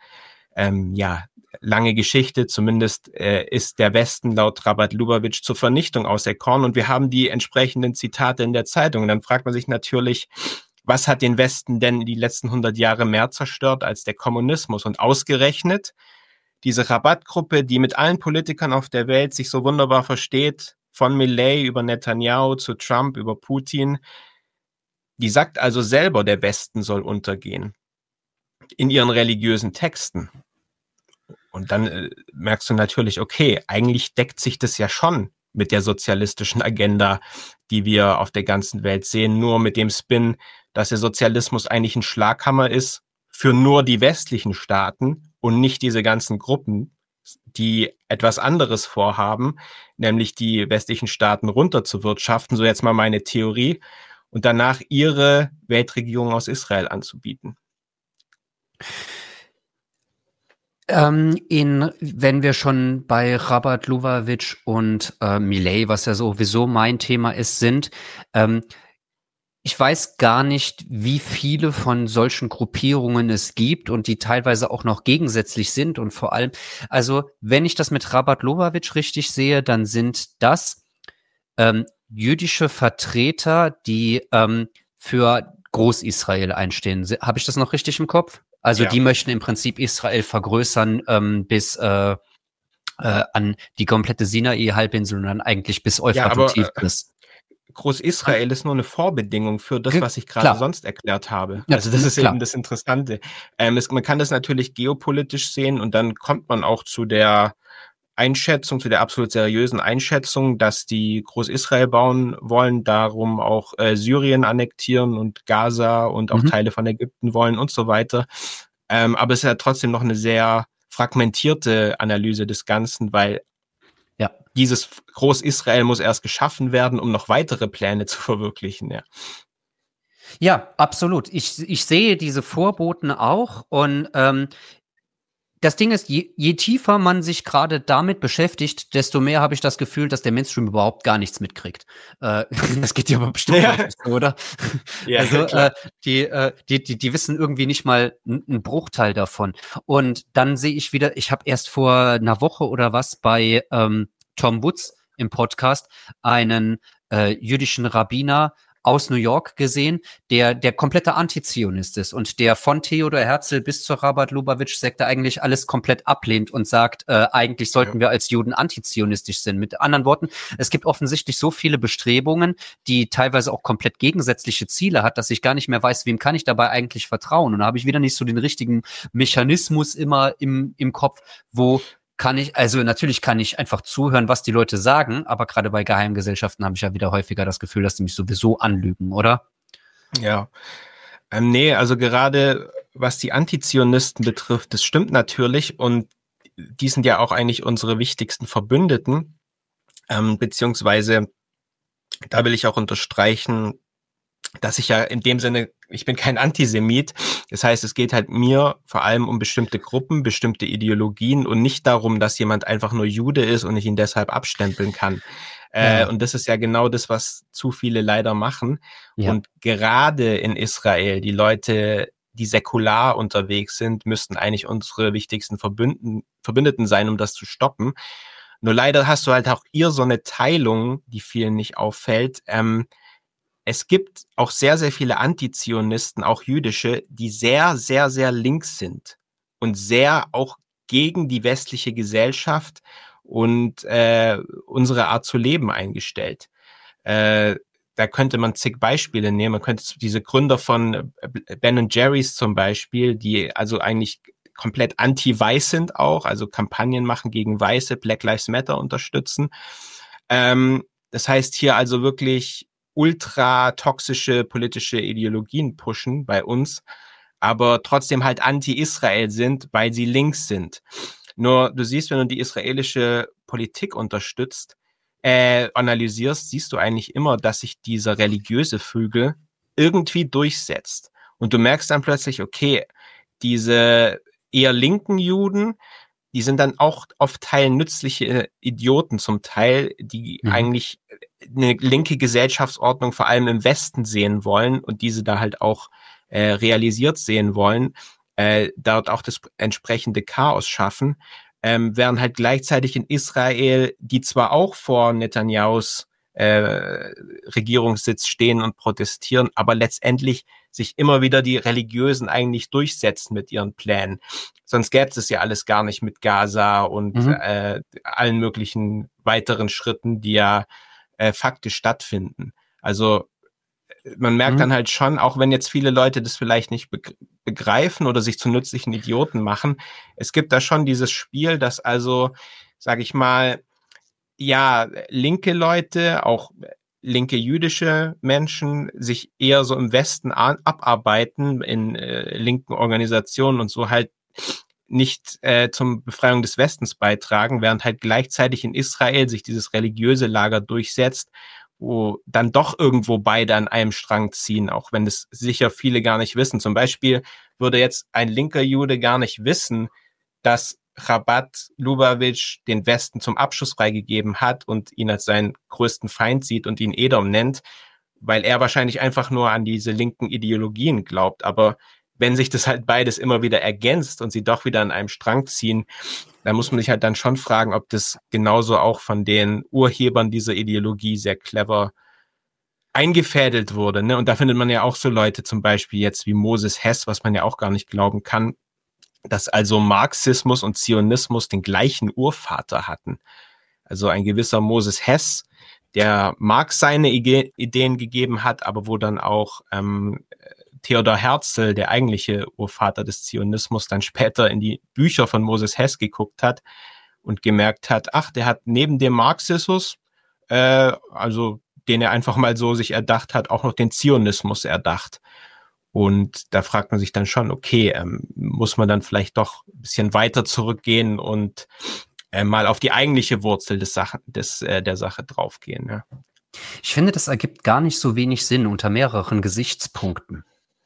lange Geschichte, zumindest ist der Westen laut Chabad-Lubavitch zur Vernichtung auserkoren, und wir haben die entsprechenden Zitate in der Zeitung. Und dann fragt man sich natürlich, was hat den Westen denn die letzten 100 Jahre mehr zerstört als der Kommunismus? Und ausgerechnet diese Chabad-Gruppe, die mit allen Politikern auf der Welt sich so wunderbar versteht, von Milei über Netanyahu zu Trump, über Putin, die sagt also selber, der Westen soll untergehen in ihren religiösen Texten. Und dann merkst du natürlich, okay, eigentlich deckt sich das ja schon mit der sozialistischen Agenda, die wir auf der ganzen Welt sehen, nur mit dem Spin, dass der Sozialismus eigentlich ein Schlaghammer ist für nur die westlichen Staaten und nicht diese ganzen Gruppen, die etwas anderes vorhaben, nämlich die westlichen Staaten runterzuwirtschaften, so jetzt mal meine Theorie, und danach ihre Weltregierung aus Israel anzubieten. Wenn wir schon bei Chabad-Lubavitch und Milei, was ja sowieso mein Thema ist, sind, Ich weiß gar nicht, wie viele von solchen Gruppierungen es gibt und die teilweise auch noch gegensätzlich sind und vor allem, also wenn ich das mit Rabat Lobavitch richtig sehe, dann sind das jüdische Vertreter, die für Groß-Israel einstehen. Habe ich das noch richtig im Kopf? Also Ja. die möchten im Prinzip Israel vergrößern bis an die komplette Sinai-Halbinsel und dann eigentlich bis Ja, Euphrat und aber Tigris. Groß-Israel ist nur eine Vorbedingung für das, was ich gerade Klar, sonst erklärt habe. ja, Also das ist klar. eben das Interessante. Man kann das natürlich geopolitisch sehen und dann kommt man auch zu der Einschätzung, zu der absolut seriösen Einschätzung, dass die Groß-Israel bauen wollen, darum auch Syrien annektieren und Gaza und auch Mhm. Teile von Ägypten wollen und so weiter. Aber es ist ja trotzdem noch eine sehr fragmentierte Analyse des Ganzen, weil Ja. dieses Groß-Israel muss erst geschaffen werden, um noch weitere Pläne zu verwirklichen. Ja, Ja, absolut. Ich sehe diese Vorboten auch und das Ding ist, je tiefer man sich gerade damit beschäftigt, desto mehr habe ich das Gefühl, dass der Mainstream überhaupt gar nichts mitkriegt. Das geht dir aber bestimmt ja, auch so, oder? ja Also klar. die wissen irgendwie nicht mal einen Bruchteil davon. Und dann sehe ich wieder, ich habe erst vor einer Woche oder was bei Tom Woods im Podcast einen jüdischen Rabbiner aus New York gesehen, der komplette Antizionist ist und der von Theodor Herzl bis zur Rabat Lubavitch-Sekte eigentlich alles komplett ablehnt und sagt, eigentlich Ja. sollten wir als Juden antizionistisch sein. Mit anderen Worten, es gibt offensichtlich so viele Bestrebungen, die teilweise auch komplett gegensätzliche Ziele hat, dass ich gar nicht mehr weiß, wem kann ich dabei eigentlich vertrauen. Und da habe ich wieder nicht so den richtigen Mechanismus immer im Kopf, wo kann ich, also natürlich kann ich einfach zuhören, was die Leute sagen, aber gerade bei Geheimgesellschaften habe ich ja wieder häufiger das Gefühl, dass die mich sowieso anlügen, oder? Ja. Nee, also gerade was die Antizionisten betrifft, das stimmt natürlich und die sind ja auch eigentlich unsere wichtigsten Verbündeten, beziehungsweise da will ich auch unterstreichen, dass ich ja in dem Sinne, ich bin kein Antisemit. Das heißt, es geht halt mir vor allem um bestimmte Gruppen, bestimmte Ideologien und nicht darum, dass jemand einfach nur Jude ist und ich ihn deshalb abstempeln kann. Ja, Und das ist ja genau das, was zu viele leider machen. ja. Und gerade in Israel, die Leute, die säkular unterwegs sind, müssten eigentlich unsere wichtigsten Verbündeten sein, um das zu stoppen. Nur leider hast du halt auch hier so eine Teilung, die vielen nicht auffällt. Es gibt auch sehr, sehr viele Antizionisten, auch jüdische, die sehr, sehr, sehr links sind und sehr auch gegen die westliche Gesellschaft und unsere Art zu leben eingestellt. Da könnte man zig Beispiele nehmen. Man könnte diese Gründer von Ben Jerry's zum Beispiel, die also eigentlich komplett anti-weiß sind auch, also Kampagnen machen gegen Weiße, Black Lives Matter unterstützen. Das heißt hier also wirklich ultra toxische politische Ideologien pushen bei uns, aber trotzdem halt anti-Israel sind, weil sie links sind. Nur du siehst, wenn du die israelische Politik unterstützt, analysierst, siehst du eigentlich immer, dass sich dieser religiöse Flügel irgendwie durchsetzt. Und du merkst dann plötzlich, okay, diese eher linken Juden, die sind dann auch auf Teilen nützliche Idioten zum Teil, die Mhm. eigentlich eine linke Gesellschaftsordnung vor allem im Westen sehen wollen und diese da halt auch realisiert sehen wollen, dort auch das entsprechende Chaos schaffen, während halt gleichzeitig in Israel, die zwar auch vor Netanyahus Regierungssitz stehen und protestieren, aber letztendlich sich immer wieder die Religiösen eigentlich durchsetzen mit ihren Plänen. Sonst gäbe es ja alles gar nicht mit Gaza und Mhm. allen möglichen weiteren Schritten, die ja faktisch stattfinden. Also man merkt Mhm. dann halt schon, auch wenn jetzt viele Leute das vielleicht nicht begreifen oder sich zu nützlichen Idioten machen, es gibt da schon dieses Spiel, dass also, sage ich mal, ja, linke Leute, auch linke jüdische Menschen sich eher so im Westen abarbeiten in linken Organisationen und so halt nicht zum Befreiung des Westens beitragen, während halt gleichzeitig in Israel sich dieses religiöse Lager durchsetzt, wo dann doch irgendwo beide an einem Strang ziehen, auch wenn das sicher viele gar nicht wissen. Zum Beispiel würde jetzt ein linker Jude gar nicht wissen, dass Rabat Lubavitch den Westen zum Abschuss freigegeben hat und ihn als seinen größten Feind sieht und ihn Edom nennt, weil er wahrscheinlich einfach nur an diese linken Ideologien glaubt. Aber wenn sich das halt beides immer wieder ergänzt und sie doch wieder an einem Strang ziehen, dann muss man sich halt dann schon fragen, ob das genauso auch von den Urhebern dieser Ideologie sehr clever eingefädelt wurde. Ne? Und da findet man ja auch so Leute zum Beispiel jetzt wie Moses Hess, was man ja auch gar nicht glauben kann, dass also Marxismus und Zionismus den gleichen Urvater hatten. Also ein gewisser Moses Hess, der Marx seine Ideen gegeben hat, aber wo dann auch Theodor Herzl, der eigentliche Urvater des Zionismus, dann später in die Bücher von Moses Hess geguckt hat und gemerkt hat, ach, der hat neben dem Marxismus, also den er einfach mal so sich erdacht hat, auch noch den Zionismus erdacht. Und da fragt man sich dann schon, okay, muss man dann vielleicht doch ein bisschen weiter zurückgehen und mal auf die eigentliche Wurzel der Sache draufgehen. Ja. Ich finde, das ergibt gar nicht so wenig Sinn unter mehreren Gesichtspunkten.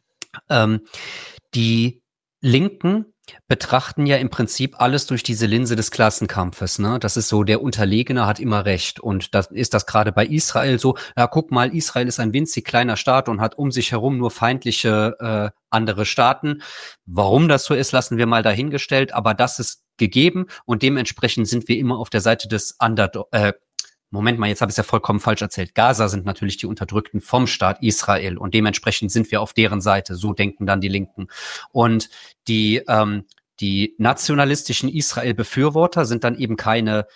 Die Linken betrachten ja im Prinzip alles durch diese Linse des Klassenkampfes. Ne? Das ist so, der Unterlegene hat immer recht. Und das ist das gerade bei Israel so. Ja, guck mal, Israel ist ein winzig kleiner Staat und hat um sich herum nur feindliche andere Staaten. Warum das so ist, lassen wir mal dahingestellt. Aber das ist gegeben und dementsprechend sind wir immer auf der Seite des Moment mal, jetzt habe ich es ja vollkommen falsch erzählt. Gaza sind natürlich die Unterdrückten vom Staat Israel und dementsprechend sind wir auf deren Seite. So denken dann die Linken. Und die nationalistischen Israel-Befürworter sind dann eben keine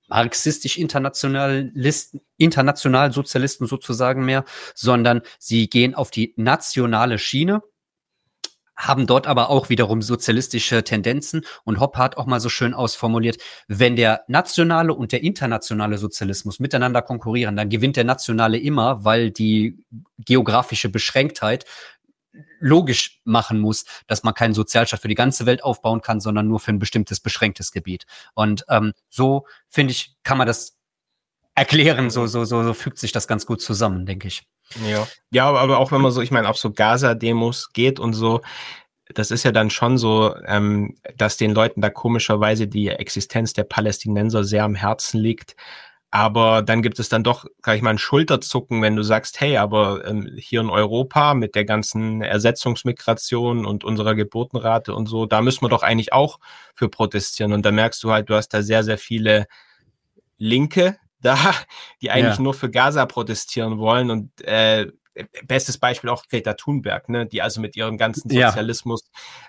marxistisch-internationalsozialisten sozusagen mehr, sondern sie gehen auf die nationale Schiene, haben dort aber auch wiederum sozialistische Tendenzen. Und Hoppe hat auch mal so schön ausformuliert, wenn der nationale und der internationale Sozialismus miteinander konkurrieren, dann gewinnt der nationale immer, weil die geografische Beschränktheit logisch machen muss, dass man keinen Sozialstaat für die ganze Welt aufbauen kann, sondern nur für ein bestimmtes, beschränktes Gebiet. Und so, finde ich, kann man das erklären. So fügt sich das ganz gut zusammen, denke ich. Ja, aber auch wenn man so, ich meine, auf so Gaza-Demos geht und so, das ist ja dann schon so, dass den Leuten da komischerweise die Existenz der Palästinenser sehr am Herzen liegt. Aber dann gibt es dann doch, sag ich mal, ein Schulterzucken, wenn du sagst, hey, aber hier in Europa mit der ganzen Ersetzungsmigration und unserer Geburtenrate und so, da müssen wir doch eigentlich auch für protestieren. Und da merkst du halt, du hast da sehr, sehr viele Linke da, die eigentlich nur für Gaza protestieren wollen und bestes Beispiel auch Greta Thunberg, ne, die also mit ihrem ganzen Sozialismus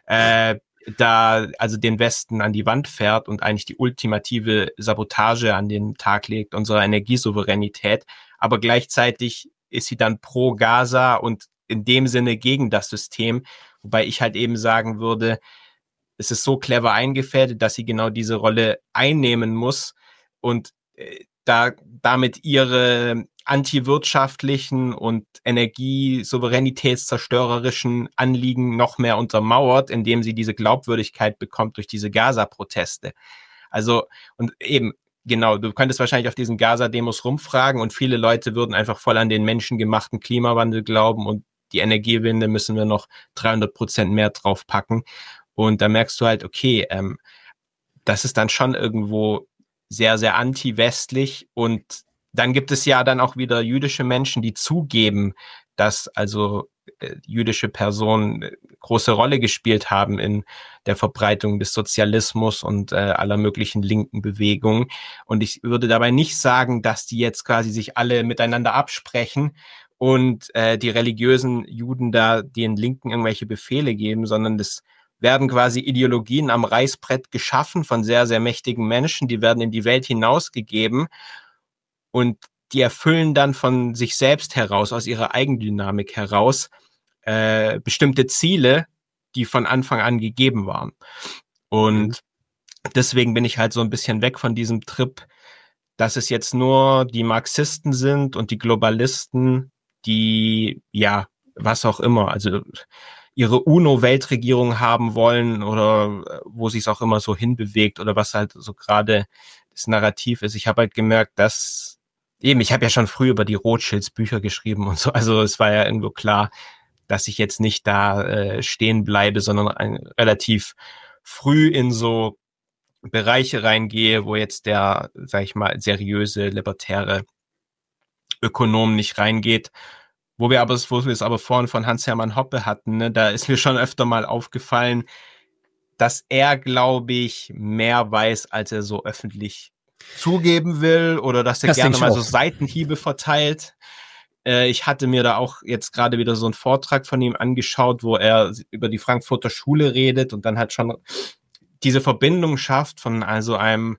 da also den Westen an die Wand fährt und eigentlich die ultimative Sabotage an den Tag legt unserer Energiesouveränität, aber gleichzeitig ist sie dann pro Gaza und in dem Sinne gegen das System, wobei ich halt eben sagen würde, es ist so clever eingefädelt, dass sie genau diese Rolle einnehmen muss und damit ihre antiwirtschaftlichen und energiesouveränitätszerstörerischen Anliegen noch mehr untermauert, indem sie diese Glaubwürdigkeit bekommt durch diese Gaza-Proteste. Also, und eben, genau, du könntest wahrscheinlich auf diesen Gaza-Demos rumfragen und viele Leute würden einfach voll an den menschengemachten Klimawandel glauben und die Energiewende müssen wir noch 300% mehr draufpacken. Und da merkst du halt, okay, das ist dann schon irgendwo sehr, sehr anti-westlich und dann gibt es ja dann auch wieder jüdische Menschen, die zugeben, dass also jüdische Personen große Rolle gespielt haben in der Verbreitung des Sozialismus und aller möglichen linken Bewegungen. Und ich würde dabei nicht sagen, dass die jetzt quasi sich alle miteinander absprechen und die religiösen Juden da den Linken irgendwelche Befehle geben, sondern das werden quasi Ideologien am Reißbrett geschaffen von sehr, sehr mächtigen Menschen, die werden in die Welt hinausgegeben und die erfüllen dann von sich selbst heraus, aus ihrer Eigendynamik heraus, bestimmte Ziele, die von Anfang an gegeben waren. Und deswegen bin ich halt so ein bisschen weg von diesem Trip, dass es jetzt nur die Marxisten sind und die Globalisten, die, ja, was auch immer, also ihre UNO-Weltregierung haben wollen oder wo sich es auch immer so hinbewegt oder was halt so gerade das Narrativ ist. Ich habe halt gemerkt, dass eben, ich habe ja schon früh über die Rothschilds Bücher geschrieben und so, also es war ja irgendwo klar, dass ich jetzt nicht da stehen bleibe, sondern relativ früh in so Bereiche reingehe, wo jetzt der, sag ich mal, seriöse, libertäre Ökonom nicht reingeht. Wo wir es aber vorhin von Hans-Hermann Hoppe hatten, ne, da ist mir schon öfter mal aufgefallen, dass er, glaube ich, mehr weiß, als er so öffentlich zugeben will oder dass er Das gerne denke ich mal auch. so Seitenhiebe verteilt. Ich hatte mir da auch jetzt gerade wieder so einen Vortrag von ihm angeschaut, wo er über die Frankfurter Schule redet und dann halt schon diese Verbindung schafft von also einem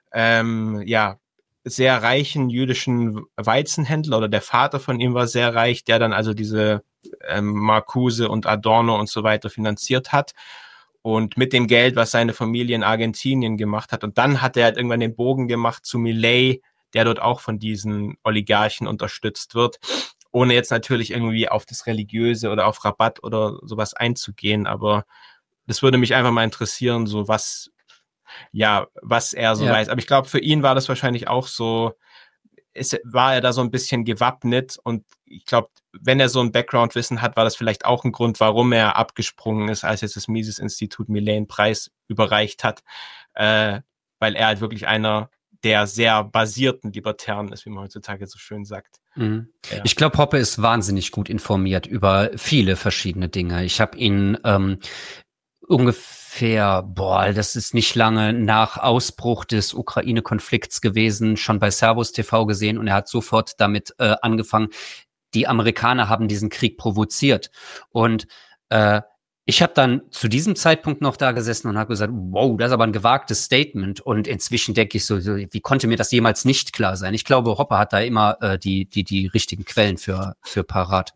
sehr reichen jüdischen Weizenhändler oder der Vater von ihm war sehr reich, der dann also diese Marcuse und Adorno und so weiter finanziert hat. Und mit dem Geld, was seine Familie in Argentinien gemacht hat. Und dann hat er halt irgendwann den Bogen gemacht zu Milei, der dort auch von diesen Oligarchen unterstützt wird. Ohne jetzt natürlich irgendwie auf das Religiöse oder auf Rabatt oder sowas einzugehen. Aber das würde mich einfach mal interessieren, so was er so weiß. Aber ich glaube, für ihn war das wahrscheinlich auch so, war er da so ein bisschen gewappnet und ich glaube, wenn er so ein Background-Wissen hat, war das vielleicht auch ein Grund, warum er abgesprungen ist, als jetzt das Mises-Institut Milei einen Preis überreicht hat, weil er halt wirklich einer der sehr basierten Libertären ist, wie man heutzutage so schön sagt. Mhm. Ja. Ich glaube, Hoppe ist wahnsinnig gut informiert über viele verschiedene Dinge. Ich habe ihn ungefähr, das ist nicht lange nach Ausbruch des Ukraine-Konflikts gewesen, schon bei Servus TV gesehen und er hat sofort damit angefangen, die Amerikaner haben diesen Krieg provoziert. Und ich habe dann zu diesem Zeitpunkt noch da gesessen und habe gesagt, wow, das ist aber ein gewagtes Statement. Und inzwischen denke ich so, wie konnte mir das jemals nicht klar sein? Ich glaube, Hoppe hat da immer die richtigen Quellen für parat.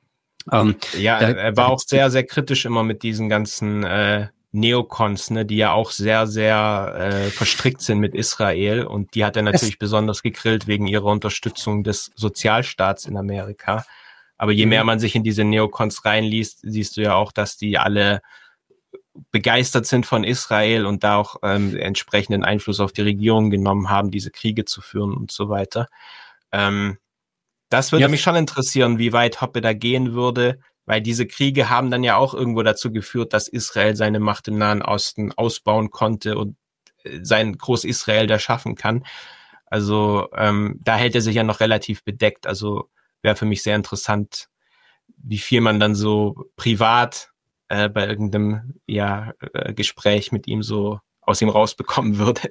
Er war auch sehr, sehr kritisch immer mit diesen ganzen Neokons, ne, die ja auch sehr, sehr verstrickt sind mit Israel. Und die hat er natürlich besonders gegrillt wegen ihrer Unterstützung des Sozialstaats in Amerika. Aber je mehr man sich in diese Neokons reinliest, siehst du ja auch, dass die alle begeistert sind von Israel und da auch entsprechenden Einfluss auf die Regierung genommen haben, diese Kriege zu führen und so weiter. Das würde mich schon interessieren, wie weit Hoppe da gehen würde, weil diese Kriege haben dann ja auch irgendwo dazu geführt, dass Israel seine Macht im Nahen Osten ausbauen konnte und sein Groß-Israel da schaffen kann. Also da hält er sich ja noch relativ bedeckt. Also wäre für mich sehr interessant, wie viel man dann so privat bei irgendeinem Gespräch mit ihm so aus ihm rausbekommen würde.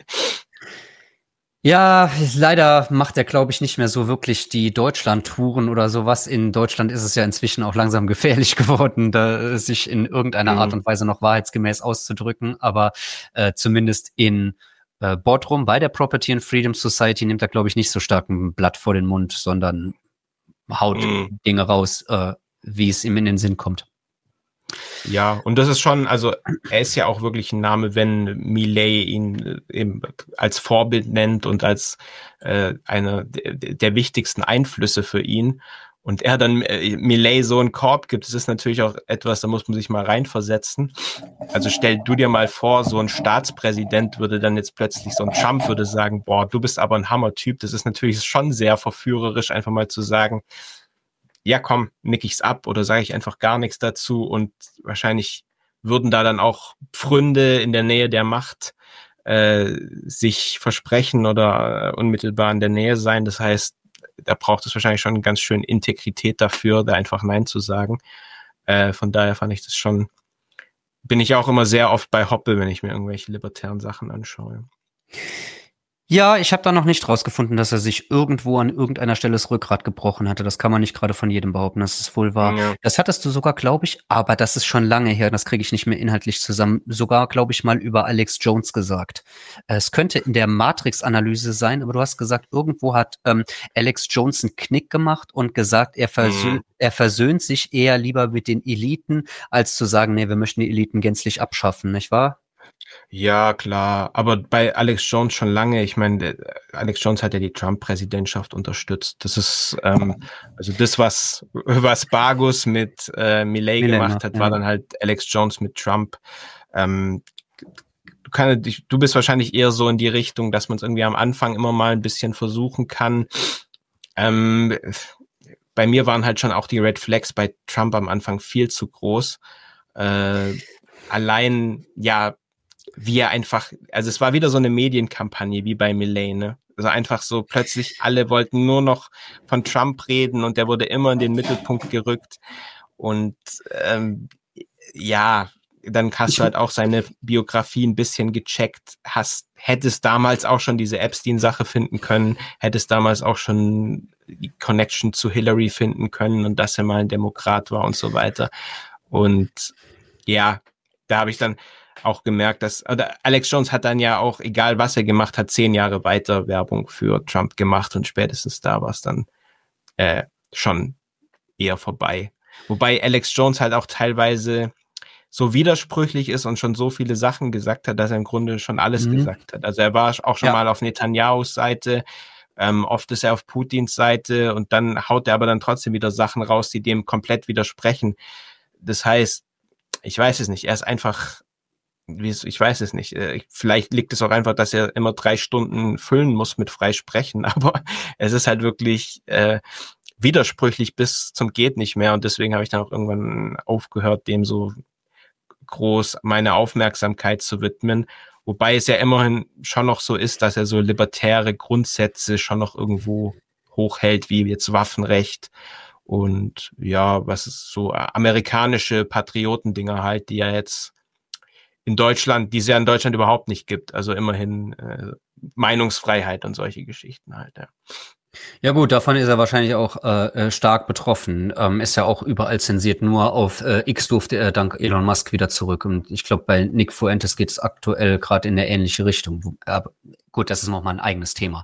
Ja, leider macht er, glaube ich, nicht mehr so wirklich die Deutschland-Touren oder sowas. In Deutschland ist es ja inzwischen auch langsam gefährlich geworden, da sich in irgendeiner Art und Weise noch wahrheitsgemäß auszudrücken. Aber zumindest in Bodrum bei der Property and Freedom Society nimmt er, glaube ich, nicht so stark ein Blatt vor den Mund, sondern haut Dinge raus, wie es ihm in den Sinn kommt. Ja, und das ist schon, also er ist ja auch wirklich ein Name, wenn Milei ihn eben als Vorbild nennt und als einer der wichtigsten Einflüsse für ihn und er dann Milei so einen Korb gibt, das ist natürlich auch etwas, da muss man sich mal reinversetzen. Also stell du dir mal vor, so ein Staatspräsident würde dann jetzt plötzlich, so ein Trump würde sagen, boah, du bist aber ein Hammertyp. Das ist natürlich schon sehr verführerisch, einfach mal zu sagen, ja komm, nick ich's ab oder sage ich einfach gar nichts dazu und wahrscheinlich würden da dann auch Pfründe in der Nähe der Macht sich versprechen oder unmittelbar in der Nähe sein. Das heißt, da braucht es wahrscheinlich schon ganz schön Integrität dafür, da einfach Nein zu sagen. Von daher fand ich das schon, bin ich auch immer sehr oft bei Hoppe, wenn ich mir irgendwelche libertären Sachen anschaue. Ja, ich habe da noch nicht rausgefunden, dass er sich irgendwo an irgendeiner Stelle das Rückgrat gebrochen hatte. Das kann man nicht gerade von jedem behaupten, dass es wohl war. Ja. Das hattest du sogar, glaube ich, aber das ist schon lange her, das kriege ich nicht mehr inhaltlich zusammen, sogar, glaube ich, mal über Alex Jones gesagt. Es könnte in der Matrix-Analyse sein, aber du hast gesagt, irgendwo hat Alex Jones einen Knick gemacht und gesagt, er versöhnt sich eher lieber mit den Eliten, als zu sagen, nee, wir möchten die Eliten gänzlich abschaffen, nicht wahr? Ja, klar, aber bei Alex Jones schon lange. Ich meine, Alex Jones hat ja die Trump-Präsidentschaft unterstützt. Das ist also das, was Bargus mit Milei gemacht hat, war dann halt Alex Jones mit Trump. Du bist wahrscheinlich eher so in die Richtung, dass man es irgendwie am Anfang immer mal ein bisschen versuchen kann. Bei mir waren halt schon auch die Red Flags bei Trump am Anfang viel zu groß. Allein, ja, wie er einfach, also es war wieder so eine Medienkampagne wie bei Milei, ne? Also einfach so plötzlich alle wollten nur noch von Trump reden und der wurde immer in den Mittelpunkt gerückt. Und ja, dann hast du halt auch seine Biografie ein bisschen gecheckt, hättest damals auch schon diese Epstein-Sache finden können, hättest damals auch schon die Connection zu Hillary finden können und dass er mal ein Demokrat war und so weiter. Und ja, da habe ich dann auch gemerkt, dass Alex Jones hat dann ja auch, egal was er gemacht hat, 10 Jahre weiter Werbung für Trump gemacht und spätestens da war es dann schon eher vorbei. Wobei Alex Jones halt auch teilweise so widersprüchlich ist und schon so viele Sachen gesagt hat, dass er im Grunde schon alles gesagt hat. Also er war auch schon mal auf Netanyahus Seite, oft ist er auf Putins Seite und dann haut er aber dann trotzdem wieder Sachen raus, die dem komplett widersprechen. Das heißt, ich weiß es nicht, er ist einfach, ich weiß es nicht, vielleicht liegt es auch einfach, dass er immer 3 Stunden füllen muss mit Freisprechen, aber es ist halt wirklich widersprüchlich bis zum geht nicht mehr und deswegen habe ich dann auch irgendwann aufgehört, dem so groß meine Aufmerksamkeit zu widmen, wobei es ja immerhin schon noch so ist, dass er so libertäre Grundsätze schon noch irgendwo hochhält, wie jetzt Waffenrecht und ja, was ist so amerikanische Patriotendinger halt, die ja jetzt in Deutschland, die es ja in Deutschland überhaupt nicht gibt, also immerhin Meinungsfreiheit und solche Geschichten halt, ja. Ja gut, davon ist er wahrscheinlich auch stark betroffen. Ist ja auch überall zensiert. Nur auf X durfte er dank Elon Musk wieder zurück. Und ich glaube, bei Nick Fuentes geht es aktuell gerade in eine ähnliche Richtung. Aber gut, das ist nochmal ein eigenes Thema.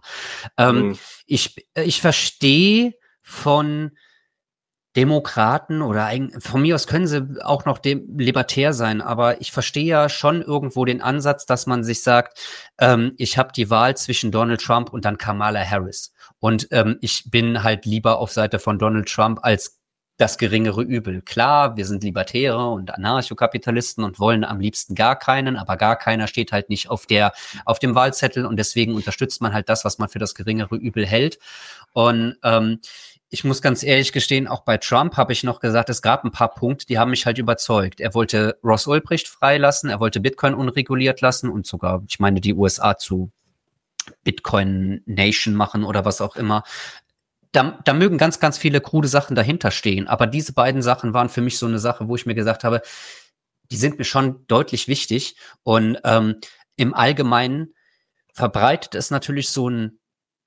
Ich verstehe von Demokraten oder von mir aus können sie auch noch libertär sein, aber ich verstehe ja schon irgendwo den Ansatz, dass man sich sagt, ich habe die Wahl zwischen Donald Trump und dann Kamala Harris. Und ich bin halt lieber auf Seite von Donald Trump als das geringere Übel. Klar, wir sind Libertäre und Anarchokapitalisten und wollen am liebsten gar keinen, aber gar keiner steht halt nicht auf dem Wahlzettel und deswegen unterstützt man halt das, was man für das geringere Übel hält. Und ich muss ganz ehrlich gestehen, auch bei Trump habe ich noch gesagt, es gab ein paar Punkte, die haben mich halt überzeugt. Er wollte Ross Ulbricht freilassen, er wollte Bitcoin unreguliert lassen und sogar, ich meine, die USA zu Bitcoin Nation machen oder was auch immer. Da mögen ganz, ganz viele krude Sachen dahinter stehen. Aber diese beiden Sachen waren für mich so eine Sache, wo ich mir gesagt habe, die sind mir schon deutlich wichtig. Und im Allgemeinen verbreitet es natürlich so ein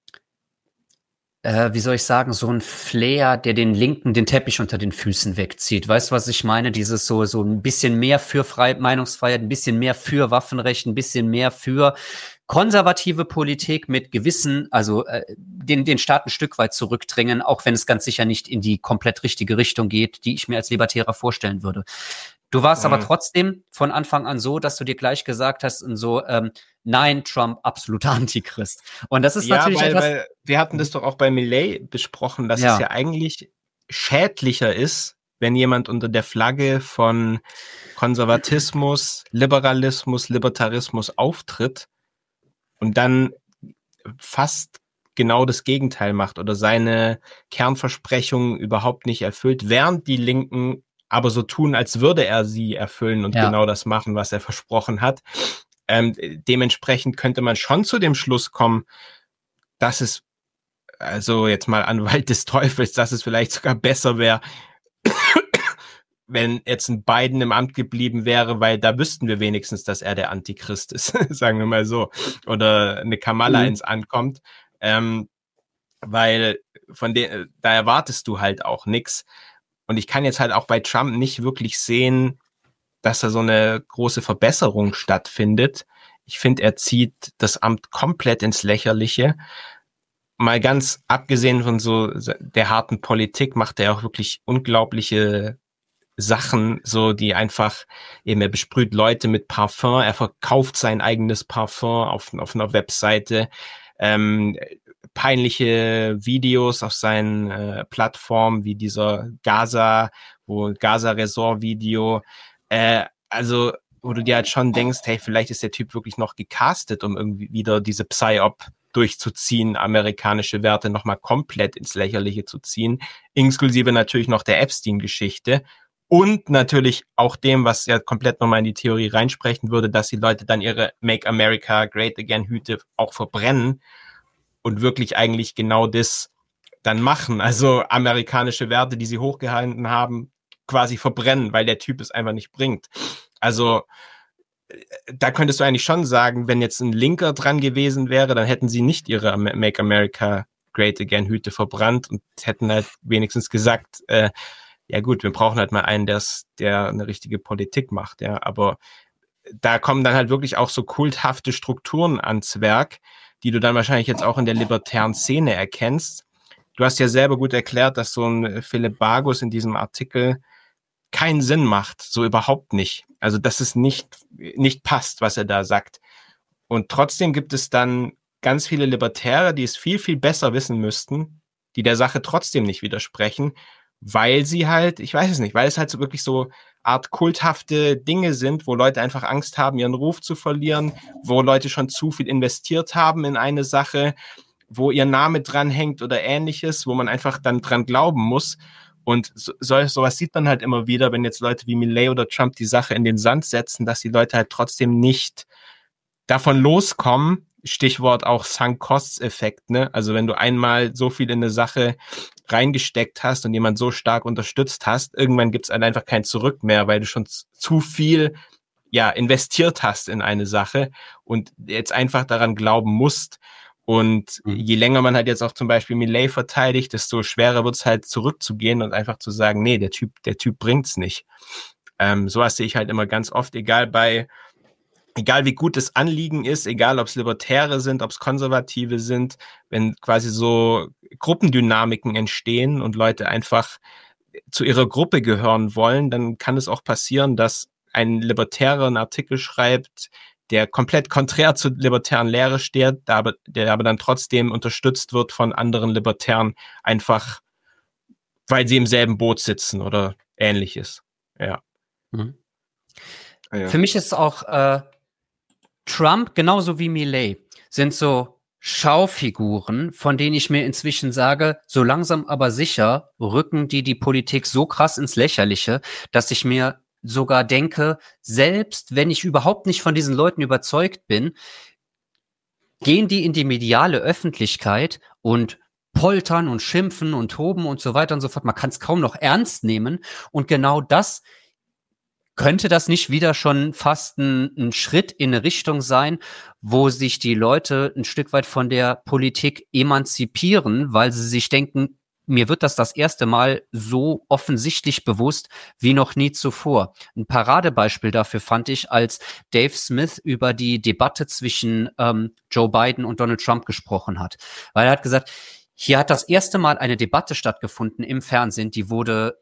wie soll ich sagen, so ein Flair, der den Linken den Teppich unter den Füßen wegzieht. Weißt du, was ich meine? Dieses so ein bisschen mehr für Meinungsfreiheit, ein bisschen mehr für Waffenrecht, ein bisschen mehr für konservative Politik mit gewissen, also den Staat ein Stück weit zurückdrängen, auch wenn es ganz sicher nicht in die komplett richtige Richtung geht, die ich mir als Libertärer vorstellen würde. Du warst aber trotzdem von Anfang an so, dass du dir gleich gesagt hast und so, nein, Trump, absoluter Antichrist. Und das ist natürlich etwas... Weil wir hatten das doch auch bei Millet besprochen, dass es ja eigentlich schädlicher ist, wenn jemand unter der Flagge von Konservatismus, Liberalismus, Libertarismus auftritt und dann fast genau das Gegenteil macht oder seine Kernversprechungen überhaupt nicht erfüllt, während die Linken aber so tun, als würde er sie erfüllen und genau das machen, was er versprochen hat. Dementsprechend könnte man schon zu dem Schluss kommen, dass es, also jetzt mal Anwalt des Teufels, dass es vielleicht sogar besser wäre, wenn jetzt ein Biden im Amt geblieben wäre, weil da wüssten wir wenigstens, dass er der Antichrist ist, sagen wir mal so, oder eine Kamala ins Ankommt, weil da erwartest du halt auch nix. Und ich kann jetzt halt auch bei Trump nicht wirklich sehen, dass da so eine große Verbesserung stattfindet. Ich finde, er zieht das Amt komplett ins Lächerliche. Mal ganz abgesehen von so der harten Politik macht er auch wirklich unglaubliche Sachen, so die einfach eben, er besprüht Leute mit Parfum, er verkauft sein eigenes Parfum auf einer Webseite, peinliche Videos auf seinen Plattformen wie dieser Gaza-Resort-Video, also wo du dir halt schon denkst, hey, vielleicht ist der Typ wirklich noch gecastet, um irgendwie wieder diese Psy-Op durchzuziehen, amerikanische Werte nochmal komplett ins Lächerliche zu ziehen, inklusive natürlich noch der Epstein-Geschichte und natürlich auch dem, was ja komplett nochmal in die Theorie reinsprechen würde, dass die Leute dann ihre Make America Great Again Hüte auch verbrennen. und wirklich eigentlich genau das dann machen. Also amerikanische Werte, die sie hochgehalten haben, quasi verbrennen, weil der Typ es einfach nicht bringt. Also da könntest du eigentlich schon sagen, wenn jetzt ein Linker dran gewesen wäre, dann hätten sie nicht ihre Make America Great Again Hüte verbrannt und hätten halt wenigstens gesagt, ja gut, wir brauchen halt mal einen, der eine richtige Politik macht, ja, aber da kommen dann halt wirklich auch so kulthafte Strukturen ans Werk, die du dann wahrscheinlich jetzt auch in der libertären Szene erkennst. Du hast ja selber gut erklärt, dass so ein Philipp Bagus in diesem Artikel keinen Sinn macht, so überhaupt nicht. Also, dass es nicht passt, was er da sagt. Und trotzdem gibt es dann ganz viele Libertäre, die es viel, viel besser wissen müssten, die der Sache trotzdem nicht widersprechen, weil sie halt, ich weiß es nicht, weil es halt so wirklich so Art kulthafte Dinge sind, wo Leute einfach Angst haben, ihren Ruf zu verlieren, wo Leute schon zu viel investiert haben in eine Sache, wo ihr Name dran hängt oder ähnliches, wo man einfach dann dran glauben muss. Und sowas sieht man halt immer wieder, wenn jetzt Leute wie Milei oder Trump die Sache in den Sand setzen, dass die Leute halt trotzdem nicht davon loskommen. Stichwort auch Sunk-Costs-Effekt, ne? Also wenn du einmal so viel in eine Sache reingesteckt hast und jemand so stark unterstützt hast, irgendwann gibt es halt einfach kein Zurück mehr, weil du schon zu viel investiert hast in eine Sache und jetzt einfach daran glauben musst. Und je länger man halt jetzt auch zum Beispiel Milei verteidigt, desto schwerer wird es halt zurückzugehen und einfach zu sagen, nee, der Typ bringt's nicht. Sowas sehe ich halt immer ganz oft, egal wie gut das Anliegen ist, egal ob es Libertäre sind, ob es Konservative sind, wenn quasi so Gruppendynamiken entstehen und Leute einfach zu ihrer Gruppe gehören wollen, dann kann es auch passieren, dass ein Libertärer einen Artikel schreibt, der komplett konträr zur libertären Lehre steht, der aber dann trotzdem unterstützt wird von anderen Libertären, einfach weil sie im selben Boot sitzen oder ähnliches. Ja. Mhm. Für mich ist auch Trump genauso wie Milei sind so Schaufiguren, von denen ich mir inzwischen sage, so langsam aber sicher rücken die Politik so krass ins Lächerliche, dass ich mir sogar denke, selbst wenn ich überhaupt nicht von diesen Leuten überzeugt bin, gehen die in die mediale Öffentlichkeit und poltern und schimpfen und toben und so weiter und so fort. Man kann es kaum noch ernst nehmen. Und genau das könnte das nicht wieder schon fast ein Schritt in eine Richtung sein, wo sich die Leute ein Stück weit von der Politik emanzipieren, weil sie sich denken, mir wird das erste Mal so offensichtlich bewusst wie noch nie zuvor. Ein Paradebeispiel dafür fand ich, als Dave Smith über die Debatte zwischen Joe Biden und Donald Trump gesprochen hat. Weil er hat gesagt, hier hat das erste Mal eine Debatte stattgefunden im Fernsehen, die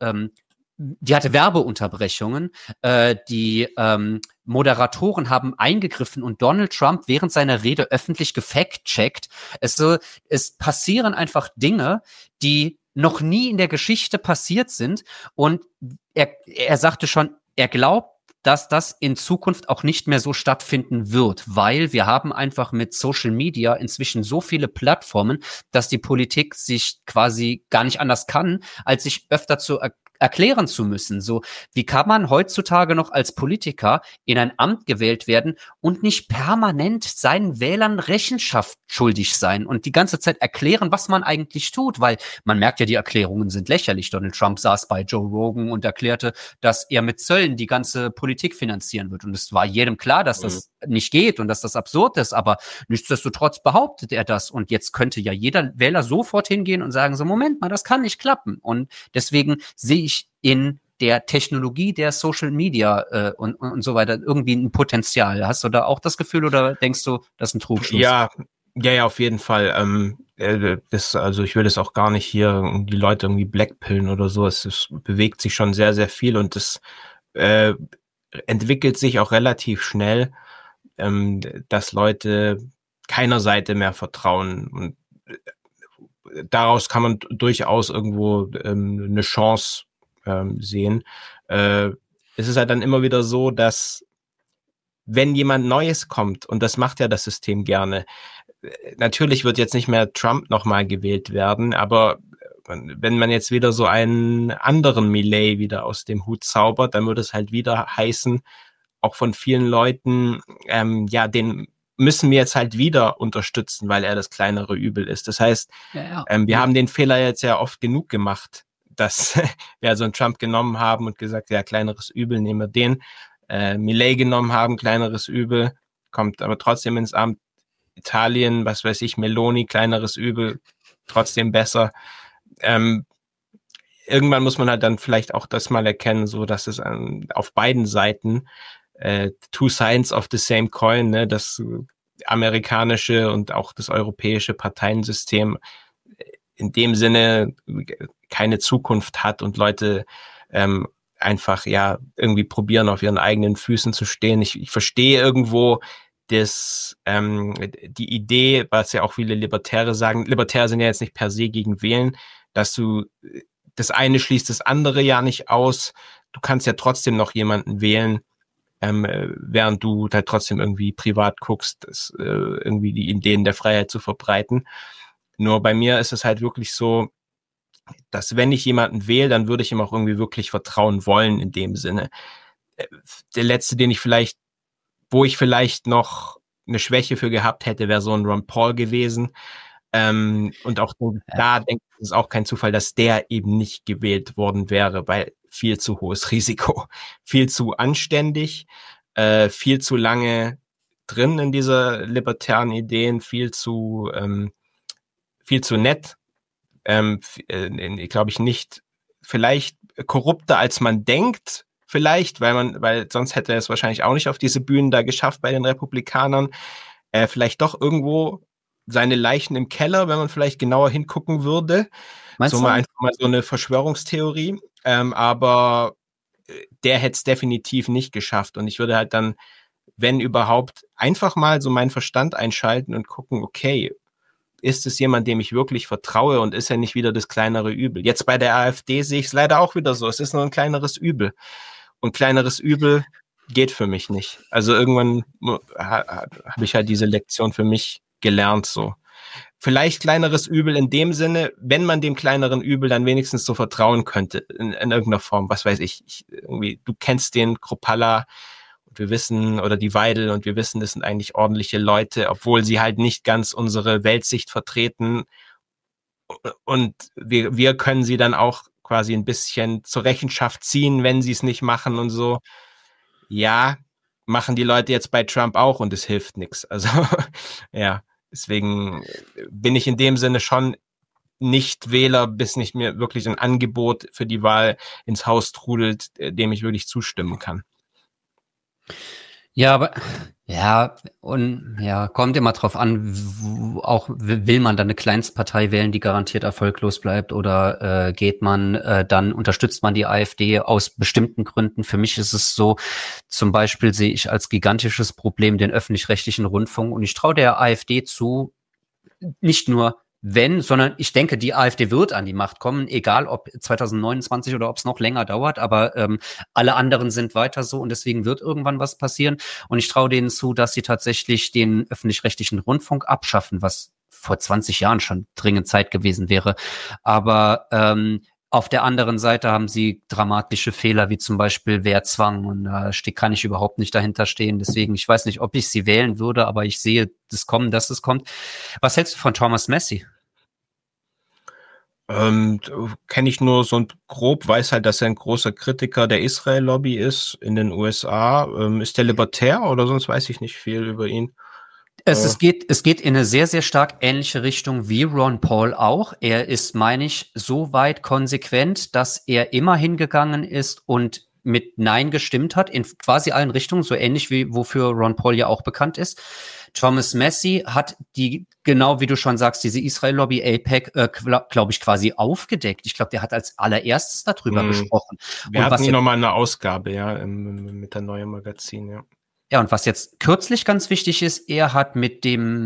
hatte Werbeunterbrechungen, die Moderatoren haben eingegriffen und Donald Trump während seiner Rede öffentlich gefact-checkt. Es passieren einfach Dinge, die noch nie in der Geschichte passiert sind und er sagte schon, er glaubt, dass das in Zukunft auch nicht mehr so stattfinden wird, weil wir haben einfach mit Social Media inzwischen so viele Plattformen, dass die Politik sich quasi gar nicht anders kann, als sich öfter zu erklären zu müssen. So, wie kann man heutzutage noch als Politiker in ein Amt gewählt werden und nicht permanent seinen Wählern Rechenschaft schuldig sein und die ganze Zeit erklären, was man eigentlich tut? Weil man merkt ja, die Erklärungen sind lächerlich. Donald Trump saß bei Joe Rogan und erklärte, dass er mit Zöllen die ganze Politik finanzieren wird. Und es war jedem klar, dass das nicht geht und dass das absurd ist. Aber nichtsdestotrotz behauptet er das. Und jetzt könnte ja jeder Wähler sofort hingehen und sagen, so, Moment mal, das kann nicht klappen. Und deswegen sehe ich in der Technologie der Social Media und so weiter irgendwie ein Potenzial. Hast du da auch das Gefühl oder denkst du, das ist ein Trugschluss? Ja, auf jeden Fall. Also ich will das auch gar nicht hier die Leute irgendwie blackpillen oder so. Es bewegt sich schon sehr, sehr viel und es entwickelt sich auch relativ schnell, dass Leute keiner Seite mehr vertrauen und daraus kann man durchaus irgendwo eine Chance sehen. Es ist halt dann immer wieder so, dass wenn jemand Neues kommt, und das macht ja das System gerne, natürlich wird jetzt nicht mehr Trump nochmal gewählt werden, aber wenn man jetzt wieder so einen anderen Milei wieder aus dem Hut zaubert, dann würde es halt wieder heißen, auch von vielen Leuten, den müssen wir jetzt halt wieder unterstützen, weil er das kleinere Übel ist. Das heißt, wir haben den Fehler jetzt ja oft genug gemacht, dass wir so einen Trump genommen haben und gesagt, ja, kleineres Übel, nehmen wir den. Milei genommen haben, kleineres Übel, kommt aber trotzdem ins Amt. Italien, was weiß ich, Meloni, kleineres Übel, trotzdem besser. Irgendwann muss man halt dann vielleicht auch das mal erkennen, so dass es auf beiden Seiten two sides of the same coin, ne, das amerikanische und auch das europäische Parteiensystem in dem Sinne keine Zukunft hat und Leute einfach ja irgendwie probieren, auf ihren eigenen Füßen zu stehen. Ich verstehe irgendwo die Idee, was ja auch viele Libertäre sagen, Libertäre sind ja jetzt nicht per se gegen Wählen, dass du das eine schließt das andere ja nicht aus. Du kannst ja trotzdem noch jemanden wählen, während du da trotzdem irgendwie privat guckst, irgendwie die Ideen der Freiheit zu verbreiten. Nur bei mir ist es halt wirklich so, dass wenn ich jemanden wähle, dann würde ich ihm auch irgendwie wirklich vertrauen wollen in dem Sinne. Der letzte, wo ich vielleicht noch eine Schwäche für gehabt hätte, wäre so ein Ron Paul gewesen. Und auch da denke ich, ist auch kein Zufall, dass der eben nicht gewählt worden wäre, weil viel zu hohes Risiko, viel zu anständig, viel zu lange drin in dieser libertären Ideen, viel zu nett, glaube ich nicht, vielleicht korrupter als man denkt, vielleicht, weil sonst hätte er es wahrscheinlich auch nicht auf diese Bühnen da geschafft bei den Republikanern, vielleicht doch irgendwo seine Leichen im Keller, wenn man vielleicht genauer hingucken würde. Meinst so du? mal einfach mal so eine Verschwörungstheorie, aber der hätte es definitiv nicht geschafft und ich würde halt dann, wenn überhaupt, einfach mal so meinen Verstand einschalten und gucken, okay, ist es jemand, dem ich wirklich vertraue und ist er nicht wieder das kleinere Übel? Jetzt bei der AfD sehe ich es leider auch wieder so, es ist nur ein kleineres Übel und kleineres Übel geht für mich nicht. Also irgendwann habe ich halt diese Lektion für mich gelernt, so. Vielleicht kleineres Übel in dem Sinne, wenn man dem kleineren Übel dann wenigstens so vertrauen könnte, in irgendeiner Form, was weiß ich irgendwie, du kennst den Kruppalla und wir wissen, oder die Weidel und wir wissen, das sind eigentlich ordentliche Leute, obwohl sie halt nicht ganz unsere Weltsicht vertreten und wir können sie dann auch quasi ein bisschen zur Rechenschaft ziehen, wenn sie es nicht machen und so. Ja, machen die Leute jetzt bei Trump auch und es hilft nichts. Also ja, deswegen bin ich in dem Sinne schon nicht Wähler, bis nicht mir wirklich ein Angebot für die Wahl ins Haus trudelt, dem ich wirklich zustimmen kann. Ja, aber kommt immer drauf an, auch will man dann eine Kleinstpartei wählen, die garantiert erfolglos bleibt, oder unterstützt man die AfD aus bestimmten Gründen. Für mich ist es so, zum Beispiel sehe ich als gigantisches Problem den öffentlich-rechtlichen Rundfunk und ich traue der AfD zu, nicht nur sondern ich denke, die AfD wird an die Macht kommen, egal ob 2029 oder ob es noch länger dauert, aber alle anderen sind weiter so und deswegen wird irgendwann was passieren und ich traue denen zu, dass sie tatsächlich den öffentlich-rechtlichen Rundfunk abschaffen, was vor 20 Jahren schon dringend Zeit gewesen wäre, aber auf der anderen Seite haben sie dramatische Fehler, wie zum Beispiel Wehrzwang und da kann ich überhaupt nicht dahinter stehen. Deswegen, ich weiß nicht, ob ich sie wählen würde, aber ich sehe das kommen, dass es kommt. Was hältst du von Thomas Massie? Kenne ich nur so grob, weiß halt, dass er ein großer Kritiker der Israel-Lobby ist in den USA. Ist der libertär oder sonst weiß ich nicht viel über ihn? Es geht in eine sehr, sehr stark ähnliche Richtung wie Ron Paul auch. Er ist, meine ich, so weit konsequent, dass er immer hingegangen ist und mit Nein gestimmt hat, in quasi allen Richtungen, so ähnlich wie wofür Ron Paul ja auch bekannt ist. Thomas Massie hat genau wie du schon sagst, diese Israel-Lobby AIPAC, glaube ich, quasi aufgedeckt. Ich glaube, der hat als allererstes darüber gesprochen. Wir hatten hier nochmal eine Ausgabe, ja, mit der neuen Magazin, ja. Ja, und was jetzt kürzlich ganz wichtig ist, er hat mit dem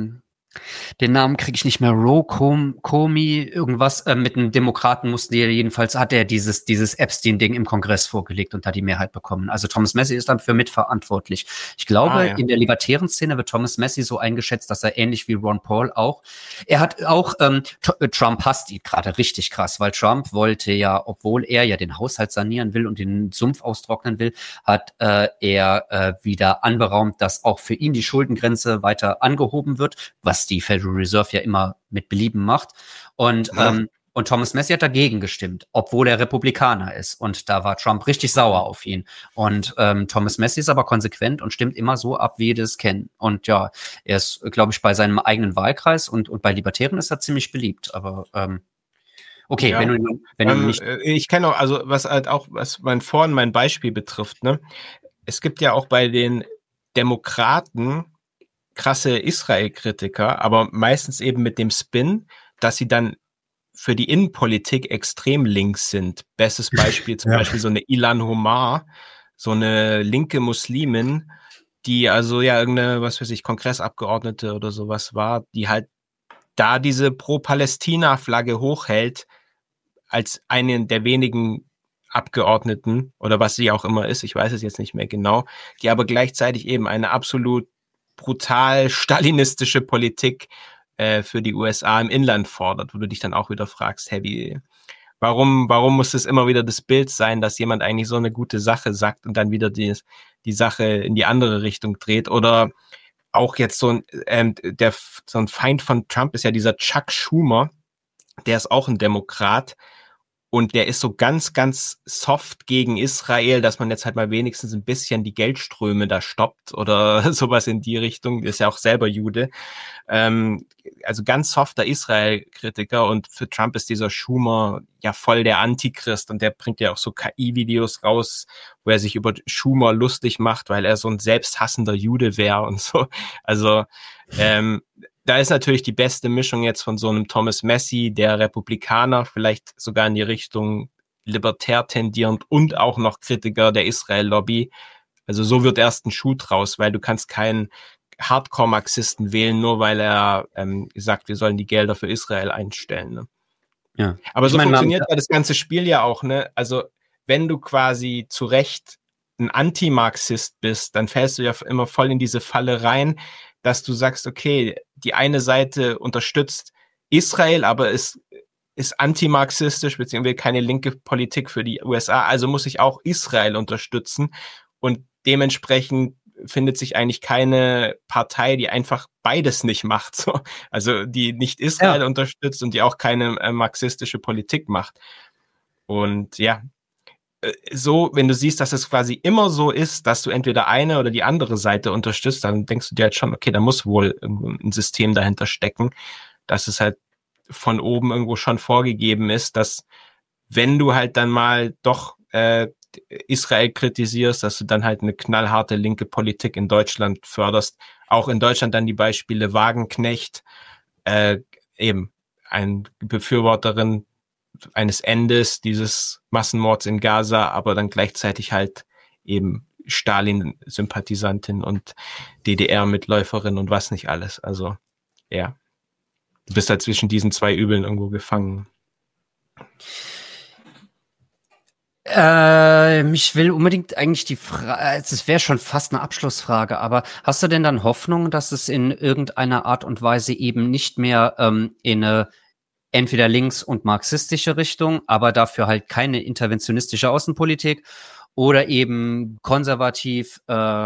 Den Namen kriege ich nicht mehr. Comey, irgendwas. Mit einem Demokraten mussten die jedenfalls, hat er dieses Epstein-Ding im Kongress vorgelegt und da die Mehrheit bekommen. Also Thomas Massie ist dafür mitverantwortlich. Ich glaube, Ja. in der libertären Szene wird Thomas Massie so eingeschätzt, dass er ähnlich wie Ron Paul auch, er hat auch, Trump hasst ihn gerade richtig krass, weil Trump wollte ja, obwohl er ja den Haushalt sanieren will und den Sumpf austrocknen will, hat er wieder anberaumt, dass auch für ihn die Schuldengrenze weiter angehoben wird, was die Federal Reserve ja immer mit Belieben macht. Und Thomas Massie hat dagegen gestimmt, obwohl er Republikaner ist. Und da war Trump richtig sauer auf ihn. Und Thomas Massie ist aber konsequent und stimmt immer so ab, wie wir das kennen. Und ja, er ist, glaube ich, bei seinem eigenen Wahlkreis und bei Libertären ist er ziemlich beliebt. Aber okay, Ja. wenn du nicht. Ich kenne auch, also was halt auch, was mein Beispiel betrifft, ne? Es gibt ja auch bei den Demokraten krasse Israel-Kritiker, aber meistens eben mit dem Spin, dass sie dann für die Innenpolitik extrem links sind. Bestes Beispiel zum Beispiel so eine Ilhan Omar, so eine linke Muslimin, die also ja irgendeine, was weiß ich, Kongressabgeordnete oder sowas war, die halt da diese Pro-Palästina-Flagge hochhält als einen der wenigen Abgeordneten oder was sie auch immer ist, ich weiß es jetzt nicht mehr genau, die aber gleichzeitig eben eine absolut brutal stalinistische Politik für die USA im Inland fordert, wo du dich dann auch wieder fragst, hey, warum muss es immer wieder das Bild sein, dass jemand eigentlich so eine gute Sache sagt und dann wieder die Sache in die andere Richtung dreht? Oder auch jetzt so ein Feind von Trump ist ja dieser Chuck Schumer, der ist auch ein Demokrat. Und der ist so ganz, ganz soft gegen Israel, dass man jetzt halt mal wenigstens ein bisschen die Geldströme da stoppt oder sowas in die Richtung. Ist ja auch selber Jude. Also ganz softer Israel-Kritiker. Und für Trump ist dieser Schumer ja voll der Antichrist. Und der bringt ja auch so KI-Videos raus, wo er sich über Schumer lustig macht, weil er so ein selbsthassender Jude wäre und so. Also da ist natürlich die beste Mischung jetzt von so einem Thomas Massie, der Republikaner, vielleicht sogar in die Richtung libertär tendierend und auch noch Kritiker der Israel-Lobby. Also so wird erst ein Schuh draus, weil du kannst keinen Hardcore-Marxisten wählen, nur weil er sagt, wir sollen die Gelder für Israel einstellen. Ne? Ja. Aber so funktioniert ja das ganze Spiel ja auch. Ne? Also wenn du quasi zu Recht ein Anti-Marxist bist, dann fällst du ja immer voll in diese Falle rein, dass du sagst, okay, die eine Seite unterstützt Israel, aber ist antimarxistisch, beziehungsweise keine linke Politik für die USA, also muss ich auch Israel unterstützen. Und dementsprechend findet sich eigentlich keine Partei, die einfach beides nicht macht. So. Also die nicht Israel unterstützt und die auch keine marxistische Politik macht. Und ja, so, wenn du siehst, dass es quasi immer so ist, dass du entweder eine oder die andere Seite unterstützt, dann denkst du dir halt schon, okay, da muss wohl ein System dahinter stecken, dass es halt von oben irgendwo schon vorgegeben ist, dass wenn du halt dann mal doch Israel kritisierst, dass du dann halt eine knallharte linke Politik in Deutschland förderst. Auch in Deutschland dann die Beispiele Wagenknecht, eben eine Befürworterin eines Endes dieses Massenmords in Gaza, aber dann gleichzeitig halt eben Stalin-Sympathisantin und DDR-Mitläuferin und was nicht alles. Also, ja. Du bist halt zwischen diesen zwei Übeln irgendwo gefangen. Ich will unbedingt eigentlich die Frage, es wäre schon fast eine Abschlussfrage, aber hast du denn dann Hoffnung, dass es in irgendeiner Art und Weise eben nicht mehr in eine entweder links- und marxistische Richtung, aber dafür halt keine interventionistische Außenpolitik oder eben konservativ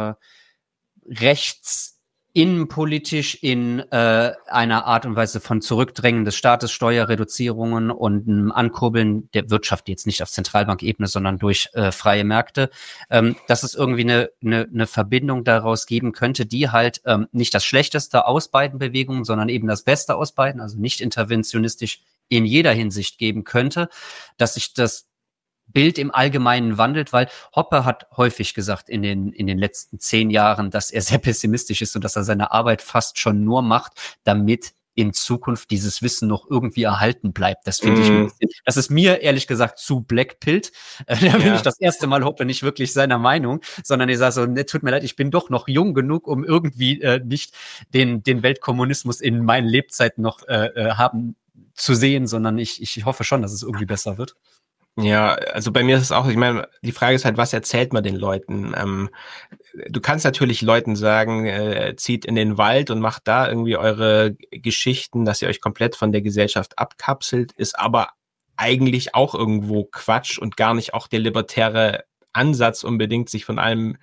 rechts innenpolitisch in einer Art und Weise von Zurückdrängen des Staates, Steuerreduzierungen und einem Ankurbeln der Wirtschaft, jetzt nicht auf Zentralbankebene, sondern durch freie Märkte, dass es irgendwie eine Verbindung daraus geben könnte, die halt nicht das Schlechteste aus beiden Bewegungen, sondern eben das Beste aus beiden, also nicht interventionistisch in jeder Hinsicht geben könnte, dass sich das Bild im Allgemeinen wandelt, weil Hoppe hat häufig gesagt in den letzten 10 Jahren, dass er sehr pessimistisch ist und dass er seine Arbeit fast schon nur macht, damit in Zukunft dieses Wissen noch irgendwie erhalten bleibt. Das finde ich ein bisschen, das ist mir ehrlich gesagt zu blackpillt. Da bin ich das erste Mal Hoppe nicht wirklich seiner Meinung, sondern ich sage so, ne, tut mir leid, ich bin doch noch jung genug, um irgendwie nicht den Weltkommunismus in meinen Lebzeiten noch haben zu sehen, sondern ich hoffe schon, dass es irgendwie besser wird. Ja, also bei mir ist es auch, ich meine, die Frage ist halt, was erzählt man den Leuten? Du kannst natürlich Leuten sagen, zieht in den Wald und macht da irgendwie eure Geschichten, dass ihr euch komplett von der Gesellschaft abkapselt, ist aber eigentlich auch irgendwo Quatsch und gar nicht auch der libertäre Ansatz unbedingt, sich von allem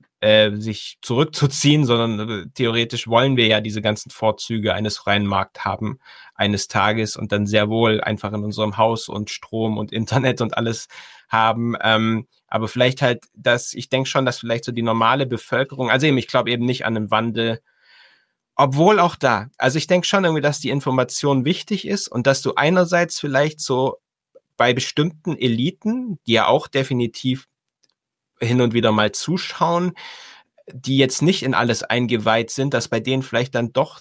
sich zurückzuziehen, sondern theoretisch wollen wir ja diese ganzen Vorzüge eines freien Markt haben eines Tages und dann sehr wohl einfach in unserem Haus und Strom und Internet und alles haben. Aber vielleicht halt, ich denke schon, dass vielleicht so die normale Bevölkerung, also eben, ich glaube eben nicht an einen Wandel, obwohl auch da, also ich denke schon irgendwie, dass die Information wichtig ist und dass du einerseits vielleicht so bei bestimmten Eliten, die ja auch definitiv hin und wieder mal zuschauen, die jetzt nicht in alles eingeweiht sind, dass bei denen vielleicht dann doch,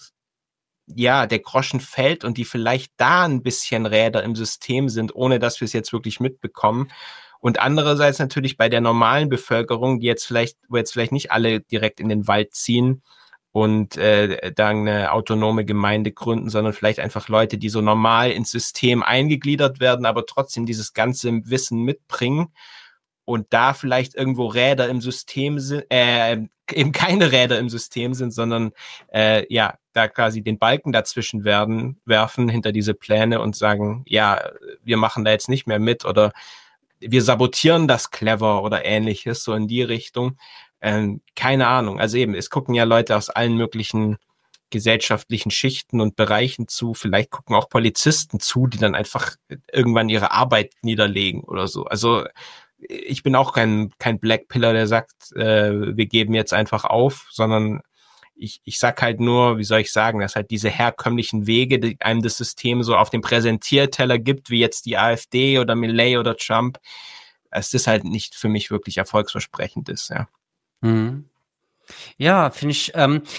ja, der Groschen fällt und die vielleicht da ein bisschen Räder im System sind, ohne dass wir es jetzt wirklich mitbekommen. Und andererseits natürlich bei der normalen Bevölkerung, wo jetzt vielleicht nicht alle direkt in den Wald ziehen und da eine autonome Gemeinde gründen, sondern vielleicht einfach Leute, die so normal ins System eingegliedert werden, aber trotzdem dieses ganze Wissen mitbringen. Und da vielleicht irgendwo Räder im System sind, eben keine Räder im System sind, sondern ja, da quasi den Balken dazwischen werfen hinter diese Pläne und sagen, ja, wir machen da jetzt nicht mehr mit oder wir sabotieren das clever oder ähnliches, so in die Richtung. Keine Ahnung. Also eben, es gucken ja Leute aus allen möglichen gesellschaftlichen Schichten und Bereichen zu. Vielleicht gucken auch Polizisten zu, die dann einfach irgendwann ihre Arbeit niederlegen oder so. Also ich bin auch kein Blackpiller, der sagt, wir geben jetzt einfach auf, sondern ich sag halt nur, wie soll ich sagen, dass halt diese herkömmlichen Wege, die einem das System so auf dem Präsentierteller gibt, wie jetzt die AfD oder Milei oder Trump, dass das halt nicht für mich wirklich erfolgsversprechend ist, ja. Mhm. Ja, finde ich,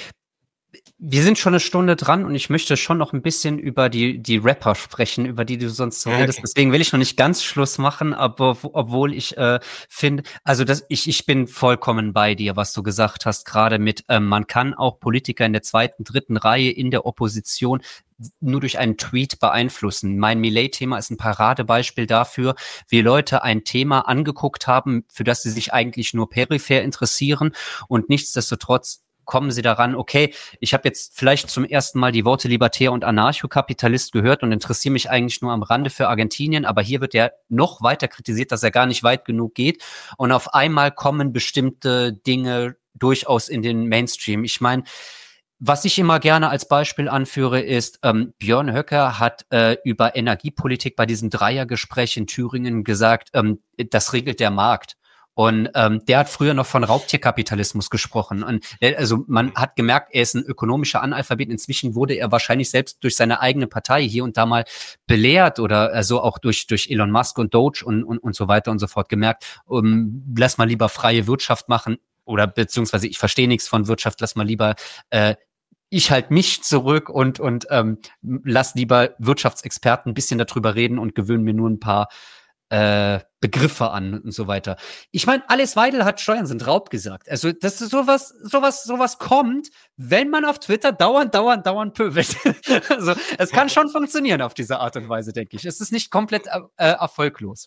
wir sind schon eine Stunde dran und ich möchte schon noch ein bisschen über die Rapper sprechen, über die du sonst so redest. Okay. Deswegen will ich noch nicht ganz Schluss machen, aber obwohl ich finde, also ich bin vollkommen bei dir, was du gesagt hast, gerade mit, man kann auch Politiker in der zweiten, dritten Reihe in der Opposition nur durch einen Tweet beeinflussen. Mein Milei-Thema ist ein Paradebeispiel dafür, wie Leute ein Thema angeguckt haben, für das sie sich eigentlich nur peripher interessieren und nichtsdestotrotz kommen sie daran, okay, ich habe jetzt vielleicht zum ersten Mal die Worte Libertär und Anarchokapitalist gehört und interessiere mich eigentlich nur am Rande für Argentinien, aber hier wird ja noch weiter kritisiert, dass er gar nicht weit genug geht und auf einmal kommen bestimmte Dinge durchaus in den Mainstream. Ich meine, was ich immer gerne als Beispiel anführe, ist, Björn Höcke hat über Energiepolitik bei diesem Dreiergespräch in Thüringen gesagt, das regelt der Markt. Und der hat früher noch von Raubtierkapitalismus gesprochen. Und also man hat gemerkt, er ist ein ökonomischer Analphabet. Inzwischen wurde er wahrscheinlich selbst durch seine eigene Partei hier und da mal belehrt oder also auch durch Elon Musk und Doge und so weiter und so fort gemerkt, lass mal lieber freie Wirtschaft machen oder beziehungsweise ich verstehe nichts von Wirtschaft, lass mal lieber ich halte mich zurück und lass lieber Wirtschaftsexperten ein bisschen darüber reden und gewöhne mir nur ein paar Begriffe an und so weiter. Ich meine, Alice Weidel hat Steuern sind Raub gesagt. Also, das ist sowas kommt, wenn man auf Twitter dauernd pöbelt. Also, es kann schon funktionieren auf diese Art und Weise, denke ich. Es ist nicht komplett erfolglos.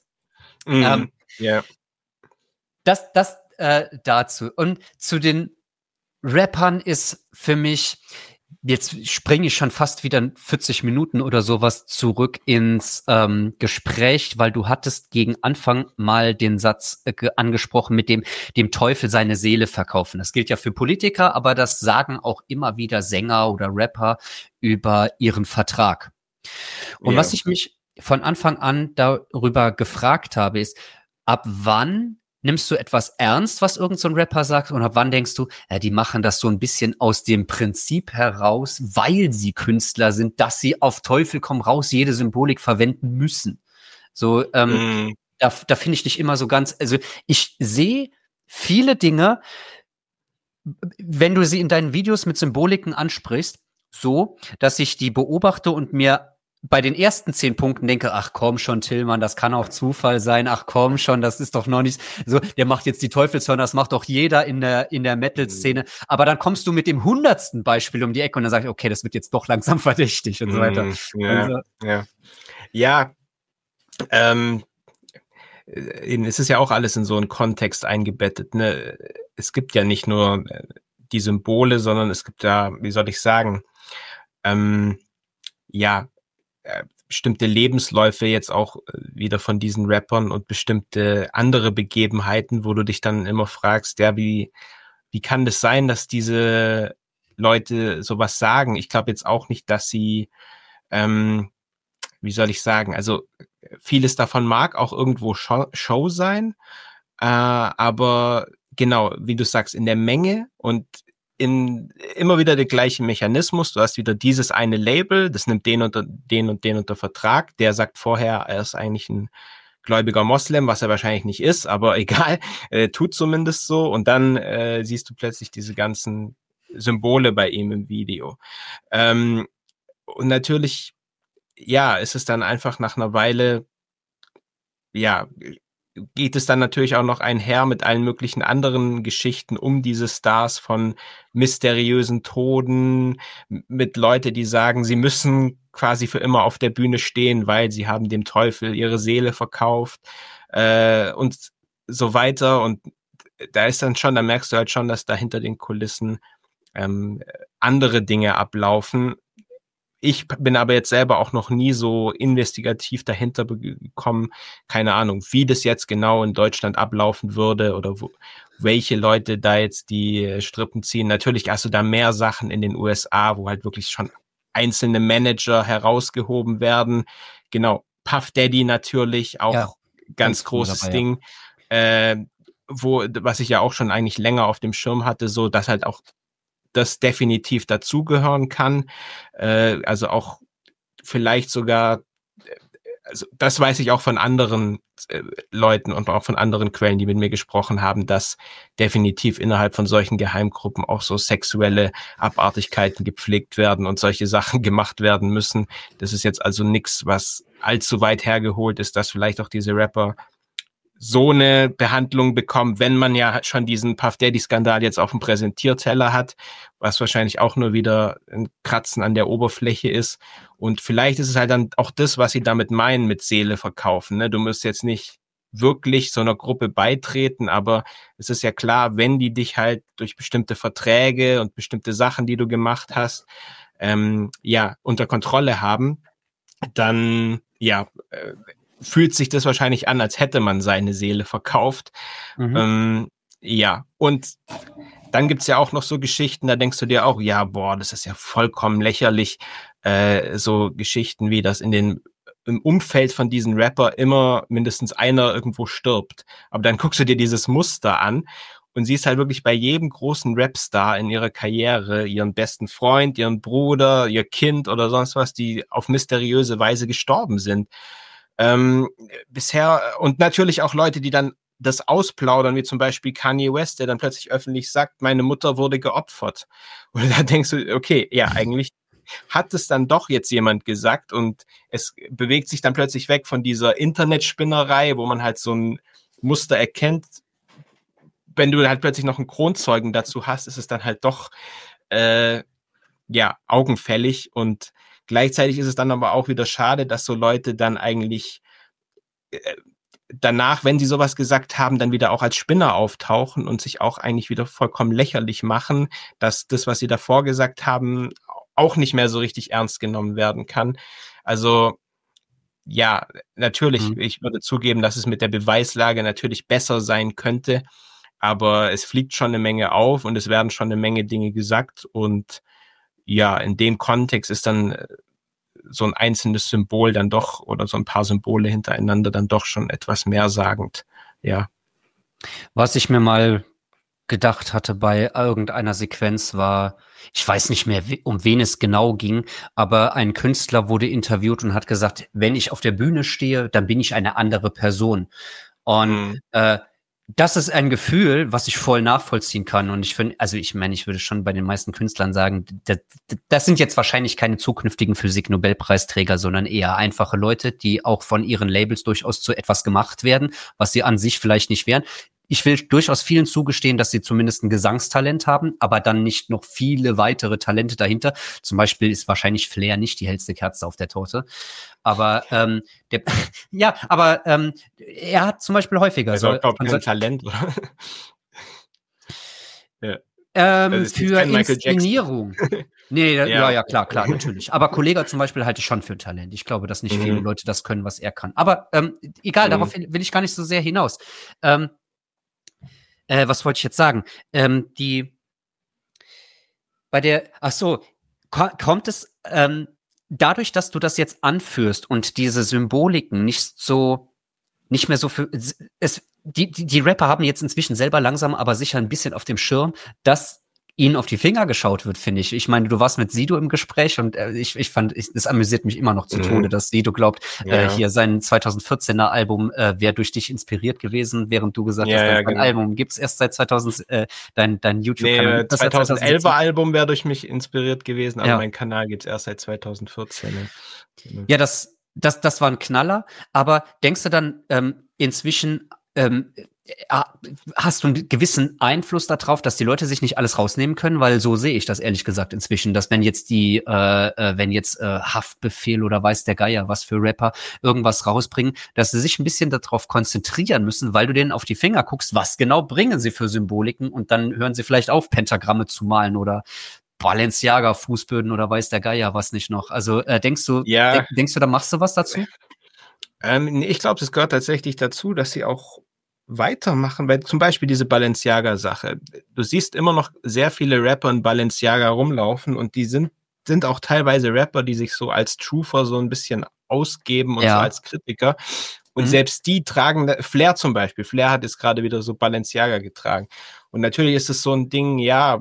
Ja. Das dazu. Und zu den Rappern ist für mich, jetzt springe ich schon fast wieder 40 Minuten oder sowas zurück ins Gespräch, weil du hattest gegen Anfang mal den Satz angesprochen mit dem Teufel seine Seele verkaufen. Das gilt ja für Politiker, aber das sagen auch immer wieder Sänger oder Rapper über ihren Vertrag. Und was ich mich von Anfang an darüber gefragt habe, ist, ab wann nimmst du etwas ernst, was irgend so ein Rapper sagt, und ab wann denkst du, ja, die machen das so ein bisschen aus dem Prinzip heraus, weil sie Künstler sind, dass sie auf Teufel komm raus jede Symbolik verwenden müssen. So, da finde ich nicht immer so ganz, also ich sehe viele Dinge, wenn du sie in deinen Videos mit Symboliken ansprichst, so, dass ich die beobachte und mir bei den ersten 10 Punkten denke, ach komm schon, Tillmann, das kann auch Zufall sein, ach komm schon, das ist doch noch nicht so, der macht jetzt die Teufelshörner, das macht doch jeder in der Metal-Szene. Aber dann kommst du mit dem 100. Beispiel um die Ecke und dann sag ich, okay, das wird jetzt doch langsam verdächtig und so weiter. Ja, eben, es ist ja auch alles in so einen Kontext eingebettet, ne? Es gibt ja nicht nur die Symbole, sondern es gibt ja, wie soll ich sagen, bestimmte Lebensläufe jetzt auch wieder von diesen Rappern und bestimmte andere Begebenheiten, wo du dich dann immer fragst, ja, wie kann das sein, dass diese Leute sowas sagen? Ich glaube jetzt auch nicht, dass sie, wie soll ich sagen, also vieles davon mag auch irgendwo Show sein, aber genau, wie du sagst, in der Menge und immer wieder der gleiche Mechanismus. Du hast wieder dieses eine Label, das nimmt den und den unter Vertrag. Der sagt vorher, er ist eigentlich ein gläubiger Moslem, was er wahrscheinlich nicht ist, aber egal, tut zumindest so. Und dann siehst du plötzlich diese ganzen Symbole bei ihm im Video. Und natürlich, ja, ist es dann einfach nach einer Weile, ja, geht es dann natürlich auch noch einher mit allen möglichen anderen Geschichten um diese Stars von mysteriösen Toden, mit Leute, die sagen, sie müssen quasi für immer auf der Bühne stehen, weil sie haben dem Teufel ihre Seele verkauft und so weiter. Und da ist dann schon, da merkst du halt schon, dass da hinter den Kulissen andere Dinge ablaufen. Ich bin aber jetzt selber auch noch nie so investigativ dahinter gekommen, keine Ahnung, wie das jetzt genau in Deutschland ablaufen würde oder welche Leute da jetzt die Strippen ziehen. Natürlich hast du da mehr Sachen in den USA, wo halt wirklich schon einzelne Manager herausgehoben werden. Genau, Puff Daddy natürlich, auch ganz großes dabei, Ding, was ich ja auch schon eigentlich länger auf dem Schirm hatte, so dass halt auch das definitiv dazugehören kann. Also auch vielleicht sogar, also das weiß ich auch von anderen Leuten und auch von anderen Quellen, die mit mir gesprochen haben, dass definitiv innerhalb von solchen Geheimgruppen auch so sexuelle Abartigkeiten gepflegt werden und solche Sachen gemacht werden müssen. Das ist jetzt also nichts, was allzu weit hergeholt ist, dass vielleicht auch diese Rapper so eine Behandlung bekommen, wenn man ja schon diesen Puff Daddy-Skandal jetzt auf dem Präsentierteller hat, was wahrscheinlich auch nur wieder ein Kratzen an der Oberfläche ist. Und vielleicht ist es halt dann auch das, was sie damit meinen, mit Seele verkaufen. Ne? Du musst jetzt nicht wirklich so einer Gruppe beitreten, aber es ist ja klar, wenn die dich halt durch bestimmte Verträge und bestimmte Sachen, die du gemacht hast, unter Kontrolle haben, dann fühlt sich das wahrscheinlich an, als hätte man seine Seele verkauft. Und dann gibt's ja auch noch so Geschichten, da denkst du dir auch, ja, boah, das ist ja vollkommen lächerlich, so Geschichten wie, dass im Umfeld von diesen Rapper immer mindestens einer irgendwo stirbt. Aber dann guckst du dir dieses Muster an und siehst halt wirklich bei jedem großen Rapstar in ihrer Karriere ihren besten Freund, ihren Bruder, ihr Kind oder sonst was, die auf mysteriöse Weise gestorben sind. Bisher und natürlich auch Leute, die dann das ausplaudern, wie zum Beispiel Kanye West, der dann plötzlich öffentlich sagt, meine Mutter wurde geopfert. Und da denkst du, okay, ja, eigentlich hat es dann doch jetzt jemand gesagt und es bewegt sich dann plötzlich weg von dieser Internetspinnerei, wo man halt so ein Muster erkennt. Wenn du halt plötzlich noch einen Kronzeugen dazu hast, ist es dann halt doch augenfällig und gleichzeitig ist es dann aber auch wieder schade, dass so Leute dann eigentlich danach, wenn sie sowas gesagt haben, dann wieder auch als Spinner auftauchen und sich auch eigentlich wieder vollkommen lächerlich machen, dass das, was sie davor gesagt haben, auch nicht mehr so richtig ernst genommen werden kann. Also ja, natürlich, ich würde zugeben, dass es mit der Beweislage natürlich besser sein könnte, aber es fliegt schon eine Menge auf und es werden schon eine Menge Dinge gesagt und ja, in dem Kontext ist dann so ein einzelnes Symbol dann doch oder so ein paar Symbole hintereinander dann doch schon etwas mehr sagend, ja. Was ich mir mal gedacht hatte bei irgendeiner Sequenz war, ich weiß nicht mehr, um wen es genau ging, aber ein Künstler wurde interviewt und hat gesagt, wenn ich auf der Bühne stehe, dann bin ich eine andere Person. Und Das ist ein Gefühl, was ich voll nachvollziehen kann. Und ich finde, also ich meine, ich würde schon bei den meisten Künstlern sagen, das sind jetzt wahrscheinlich keine zukünftigen Physik-Nobelpreisträger, sondern eher einfache Leute, die auch von ihren Labels durchaus zu etwas gemacht werden, was sie an sich vielleicht nicht wären. Ich will durchaus vielen zugestehen, dass sie zumindest ein Gesangstalent haben, aber dann nicht noch viele weitere Talente dahinter. Zum Beispiel ist wahrscheinlich Flair nicht die hellste Kerze auf der Torte. Aber ja, aber er hat zum Beispiel häufiger Also, so ich glaube, kein Talent, oder? Ja. für Inszenierung. Nee, ja, klar, natürlich. Aber Kollega zum Beispiel halte ich schon für ein Talent. Ich glaube, dass nicht viele Leute das können, was er kann. Aber egal, darauf will ich gar nicht so sehr hinaus. Was wollte ich jetzt sagen? Kommt es dadurch, dass du das jetzt anführst und diese Symboliken nicht mehr so für die Rapper haben jetzt inzwischen selber langsam, aber sicher ein bisschen auf dem Schirm, dass ihnen auf die Finger geschaut wird, finde ich. Ich meine, du warst mit Sido im Gespräch und ich fand, es amüsiert mich immer noch zu Tode, dass Sido glaubt, hier sein 2014er Album wäre durch dich inspiriert gewesen, während du gesagt hast, dein Album gibt's erst seit 2000, dein YouTube-Kanal. Nee, 2011er Album wäre durch mich inspiriert gewesen, aber mein Kanal gibt's erst seit 2014. Ja, das war ein Knaller, aber denkst du dann inzwischen, hast du einen gewissen Einfluss darauf, dass die Leute sich nicht alles rausnehmen können? Weil so sehe ich das ehrlich gesagt inzwischen, dass wenn jetzt Haftbefehl oder weiß der Geier was für Rapper irgendwas rausbringen, dass sie sich ein bisschen darauf konzentrieren müssen, weil du denen auf die Finger guckst, was genau bringen sie für Symboliken und dann hören sie vielleicht auf, Pentagramme zu malen oder Balenciaga Fußböden oder weiß der Geier was nicht noch. Also denkst du, da machst du was dazu? Ich glaube, es gehört tatsächlich dazu, dass sie auch weitermachen, weil zum Beispiel diese Balenciaga-Sache. Du siehst immer noch sehr viele Rapper in Balenciaga rumlaufen und die sind auch teilweise Rapper, die sich so als Truther so ein bisschen ausgeben und so als Kritiker. Und selbst die tragen, Flair zum Beispiel, Flair hat jetzt gerade wieder so Balenciaga getragen. Und natürlich ist es so ein Ding,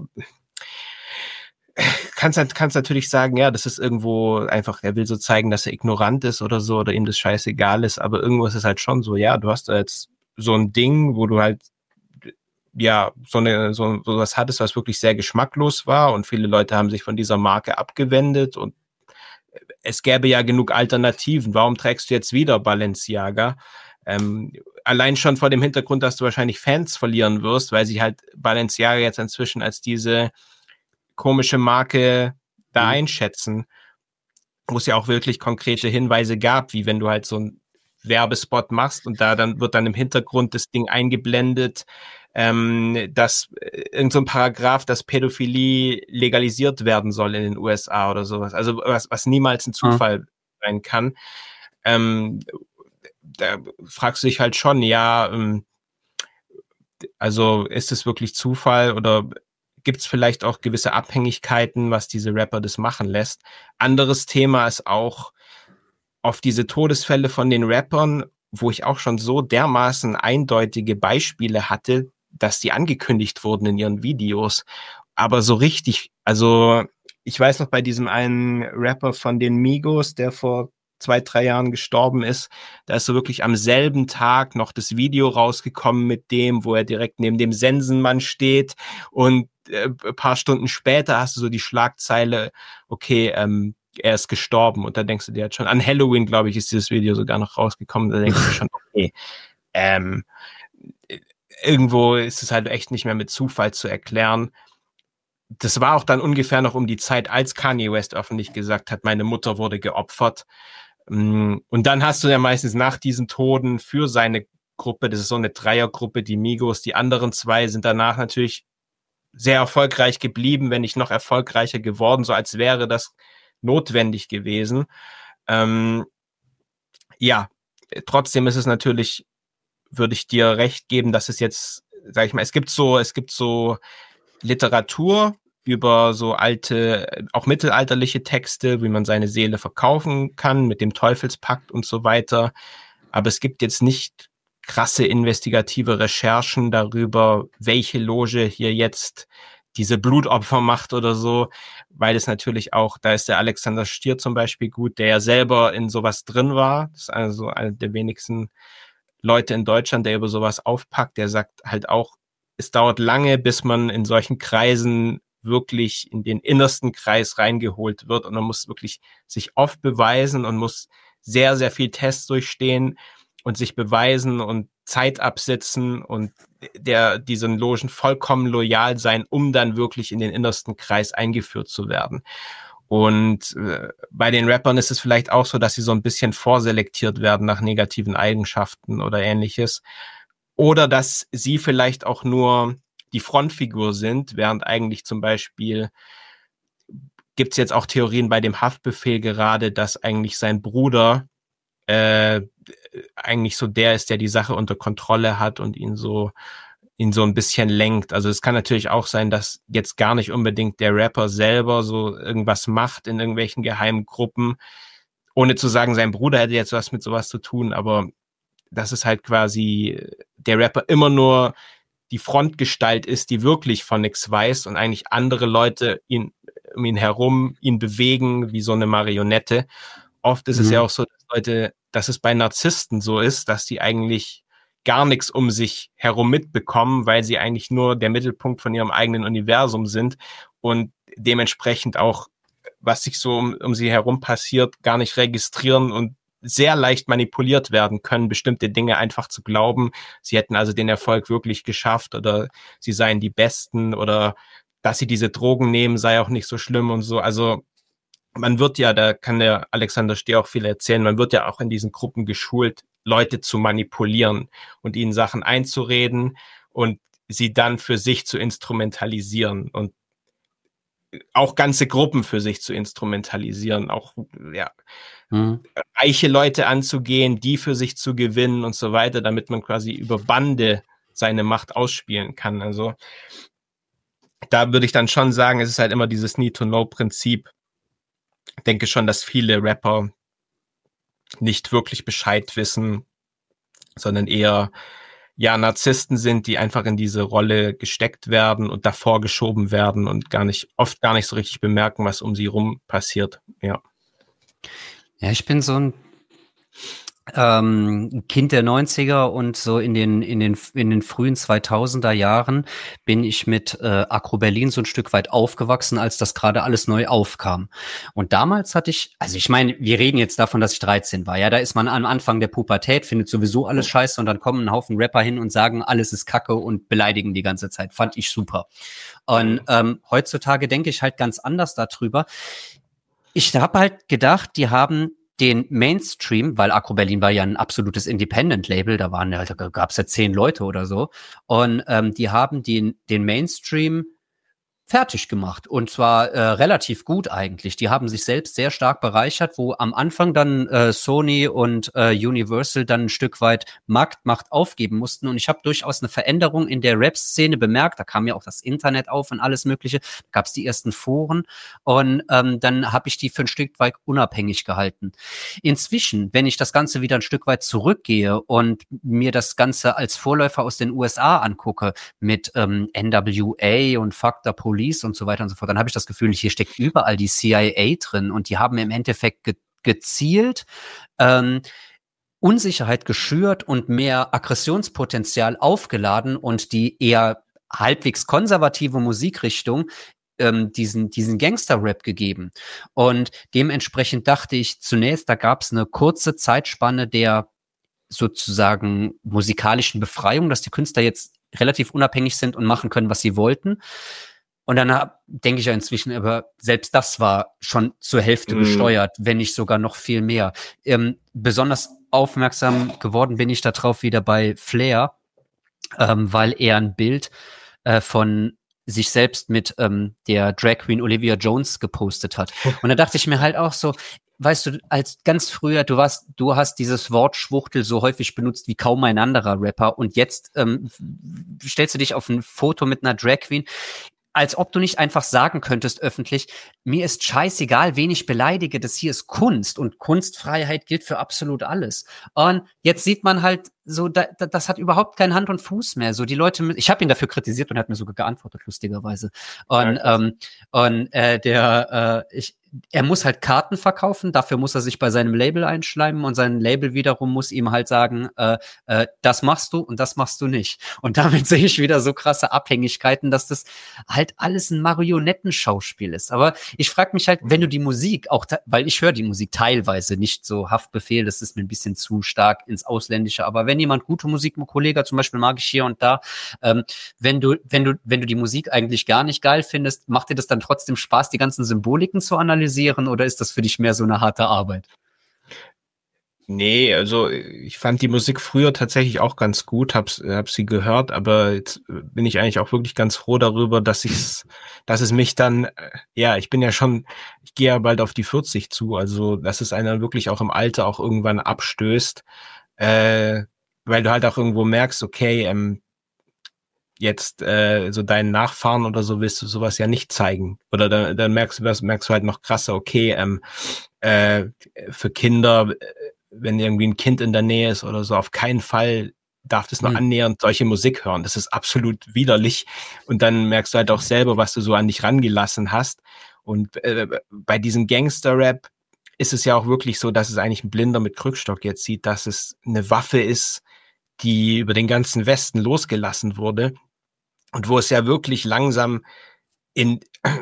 kannst natürlich sagen, ja, das ist irgendwo einfach, er will so zeigen, dass er ignorant ist oder so, oder ihm das scheißegal ist, aber irgendwo ist es halt schon so, ja, du hast da jetzt so ein Ding, wo du halt, so was hattest, was wirklich sehr geschmacklos war und viele Leute haben sich von dieser Marke abgewendet und es gäbe ja genug Alternativen. Warum trägst du jetzt wieder Balenciaga? Allein schon vor dem Hintergrund, dass du wahrscheinlich Fans verlieren wirst, weil sie halt Balenciaga jetzt inzwischen als diese komische Marke da einschätzen, wo es ja auch wirklich konkrete Hinweise gab, wie wenn du halt so ein Werbespot machst und dann wird im Hintergrund das Ding eingeblendet, dass irgend so ein Paragraph, dass Pädophilie legalisiert werden soll in den USA oder sowas. Also was niemals ein Zufall sein kann. Da fragst du dich halt schon, also ist es wirklich Zufall oder gibt es vielleicht auch gewisse Abhängigkeiten, was diese Rapper das machen lässt? Anderes Thema ist auch auf diese Todesfälle von den Rappern, wo ich auch schon so dermaßen eindeutige Beispiele hatte, dass die angekündigt wurden in ihren Videos. Aber so richtig, also ich weiß noch bei diesem einen Rapper von den Migos, der vor 2-3 Jahren gestorben ist, da ist so wirklich am selben Tag noch das Video rausgekommen mit dem, wo er direkt neben dem Sensenmann steht und ein paar Stunden später hast du so die Schlagzeile, okay, er ist gestorben und da denkst du dir halt schon, an Halloween, glaube ich, ist dieses Video sogar noch rausgekommen, da denkst du schon, okay, irgendwo ist es halt echt nicht mehr mit Zufall zu erklären. Das war auch dann ungefähr noch um die Zeit, als Kanye West öffentlich gesagt hat, meine Mutter wurde geopfert. Und dann hast du ja meistens nach diesen Toten für seine Gruppe, das ist so eine Dreiergruppe, die Migos, die anderen 2 sind danach natürlich sehr erfolgreich geblieben, wenn nicht noch erfolgreicher geworden, so als wäre das notwendig gewesen. Trotzdem ist es natürlich, würde ich dir recht geben, dass es jetzt, sag ich mal, es gibt so Literatur über so alte, auch mittelalterliche Texte, wie man seine Seele verkaufen kann mit dem Teufelspakt und so weiter. Aber es gibt jetzt nicht krasse investigative Recherchen darüber, welche Loge hier jetzt diese Blutopfer macht oder so, weil es natürlich auch, da ist der Alexander Stier zum Beispiel gut, der ja selber in sowas drin war. Das ist also eine der wenigsten Leute in Deutschland, der über sowas aufpackt, der sagt halt auch, es dauert lange, bis man in solchen Kreisen wirklich in den innersten Kreis reingeholt wird und man muss wirklich sich oft beweisen und muss sehr, sehr viel Tests durchstehen und sich beweisen und Zeit absitzen und diesen Logen vollkommen loyal sein, um dann wirklich in den innersten Kreis eingeführt zu werden. Und bei den Rappern ist es vielleicht auch so, dass sie so ein bisschen vorselektiert werden nach negativen Eigenschaften oder ähnliches. Oder dass sie vielleicht auch nur die Frontfigur sind, während eigentlich zum Beispiel gibt es jetzt auch Theorien bei dem Haftbefehl gerade, dass eigentlich sein Bruder eigentlich so der ist, der die Sache unter Kontrolle hat und ihn so ein bisschen lenkt. Also es kann natürlich auch sein, dass jetzt gar nicht unbedingt der Rapper selber so irgendwas macht in irgendwelchen geheimen Gruppen, ohne zu sagen, sein Bruder hätte jetzt was mit sowas zu tun, aber dass es halt quasi der Rapper immer nur die Frontgestalt ist, die wirklich von nichts weiß und eigentlich andere Leute um ihn herum ihn bewegen wie so eine Marionette. Oft ist es ja auch so, dass es bei Narzissten so ist, dass die eigentlich gar nichts um sich herum mitbekommen, weil sie eigentlich nur der Mittelpunkt von ihrem eigenen Universum sind und dementsprechend auch, was sich so um sie herum passiert, gar nicht registrieren und sehr leicht manipuliert werden können, bestimmte Dinge einfach zu glauben. Sie hätten also den Erfolg wirklich geschafft oder sie seien die Besten oder dass sie diese Drogen nehmen, sei auch nicht so schlimm und so. Also man wird ja, da kann der Alexander Stehr auch viel erzählen, man wird ja auch in diesen Gruppen geschult, Leute zu manipulieren und ihnen Sachen einzureden und sie dann für sich zu instrumentalisieren und auch ganze Gruppen für sich zu instrumentalisieren, auch reiche Leute anzugehen, die für sich zu gewinnen und so weiter, damit man quasi über Bande seine Macht ausspielen kann. Also da würde ich dann schon sagen, es ist halt immer dieses Need-to-Know-Prinzip. Ich denke schon, dass viele Rapper nicht wirklich Bescheid wissen, sondern eher Narzissten sind, die einfach in diese Rolle gesteckt werden und davor geschoben werden und oft gar nicht so richtig bemerken, was um sie rum passiert. Ja, ich bin so ein Kind der 90er und so in den frühen 2000er Jahren bin ich mit Agro Berlin so ein Stück weit aufgewachsen, als das gerade alles neu aufkam. Und damals hatte ich meine, wir reden jetzt davon, dass ich 13 war. Ja, da ist man am Anfang der Pubertät, findet sowieso alles scheiße und dann kommen ein Haufen Rapper hin und sagen, alles ist Kacke und beleidigen die ganze Zeit. Fand ich super. Und heutzutage denke ich halt ganz anders darüber. Ich habe halt gedacht, die haben den Mainstream, weil Agro Berlin war ja ein absolutes Independent-Label, da gab es ja 10 Leute oder so, und die haben den Mainstream fertig gemacht und zwar relativ gut eigentlich. Die haben sich selbst sehr stark bereichert, wo am Anfang dann Sony und Universal dann ein Stück weit Marktmacht aufgeben mussten und ich habe durchaus eine Veränderung in der Rap-Szene bemerkt. Da kam ja auch das Internet auf und alles mögliche. Da gab es die ersten Foren und dann habe ich die für ein Stück weit unabhängig gehalten. Inzwischen, wenn ich das Ganze wieder ein Stück weit zurückgehe und mir das Ganze als Vorläufer aus den USA angucke mit NWA und Fuck the Police und so weiter und so fort, dann habe ich das Gefühl, hier steckt überall die CIA drin und die haben im Endeffekt gezielt Unsicherheit geschürt und mehr Aggressionspotenzial aufgeladen und die eher halbwegs konservative Musikrichtung diesen Gangster-Rap gegeben. Und dementsprechend dachte ich zunächst, da gab es eine kurze Zeitspanne der sozusagen musikalischen Befreiung, dass die Künstler jetzt relativ unabhängig sind und machen können, was sie wollten. Und dann denke ich ja inzwischen, aber selbst das war schon zur Hälfte gesteuert, wenn nicht sogar noch viel mehr. Besonders aufmerksam geworden bin ich darauf wieder bei Flair, weil er ein Bild von sich selbst mit der Drag Queen Olivia Jones gepostet hat. Und da dachte ich mir halt auch so, weißt du, als ganz früher, du hast dieses Wort Schwuchtel so häufig benutzt wie kaum ein anderer Rapper und jetzt stellst du dich auf ein Foto mit einer Drag Queen, als ob du nicht einfach sagen könntest öffentlich, mir ist scheißegal, wen ich beleidige, das hier ist Kunst und Kunstfreiheit gilt für absolut alles. Und jetzt sieht man halt so, das hat überhaupt keinen Hand und Fuß mehr. So die Leute, ich habe ihn dafür kritisiert und er hat mir sogar geantwortet, lustigerweise. Und er muss halt Karten verkaufen, dafür muss er sich bei seinem Label einschleimen und sein Label wiederum muss ihm halt sagen, das machst du und das machst du nicht. Und damit sehe ich wieder so krasse Abhängigkeiten, dass das halt alles ein Marionettenschauspiel ist. Aber ich frage mich halt, wenn du die Musik auch, weil ich höre die Musik teilweise nicht so Haftbefehl, das ist mir ein bisschen zu stark ins Ausländische, aber wenn jemand gute Musik, ein Kollege zum Beispiel mag ich hier und da, wenn du die Musik eigentlich gar nicht geil findest, macht dir das dann trotzdem Spaß, die ganzen Symboliken zu analysieren oder ist das für dich mehr so eine harte Arbeit? Nee, also ich fand die Musik früher tatsächlich auch ganz gut, hab sie gehört, aber jetzt bin ich eigentlich auch wirklich ganz froh darüber, dass es mich dann, ich gehe ja bald auf die 40 zu, also dass es einer wirklich auch im Alter auch irgendwann abstößt, weil du halt auch irgendwo merkst, okay, jetzt so deinen Nachfahren oder so willst du sowas ja nicht zeigen. Oder dann merkst du halt noch krasser, okay, für Kinder, wenn irgendwie ein Kind in der Nähe ist oder so, auf keinen Fall darf das nur annähernd solche Musik hören. Das ist absolut widerlich. Und dann merkst du halt auch selber, was du so an dich rangelassen hast. Und bei diesem Gangster-Rap ist es ja auch wirklich so, dass es eigentlich ein Blinder mit Krückstock jetzt sieht, dass es eine Waffe ist, die über den ganzen Westen losgelassen wurde und wo es ja wirklich langsam in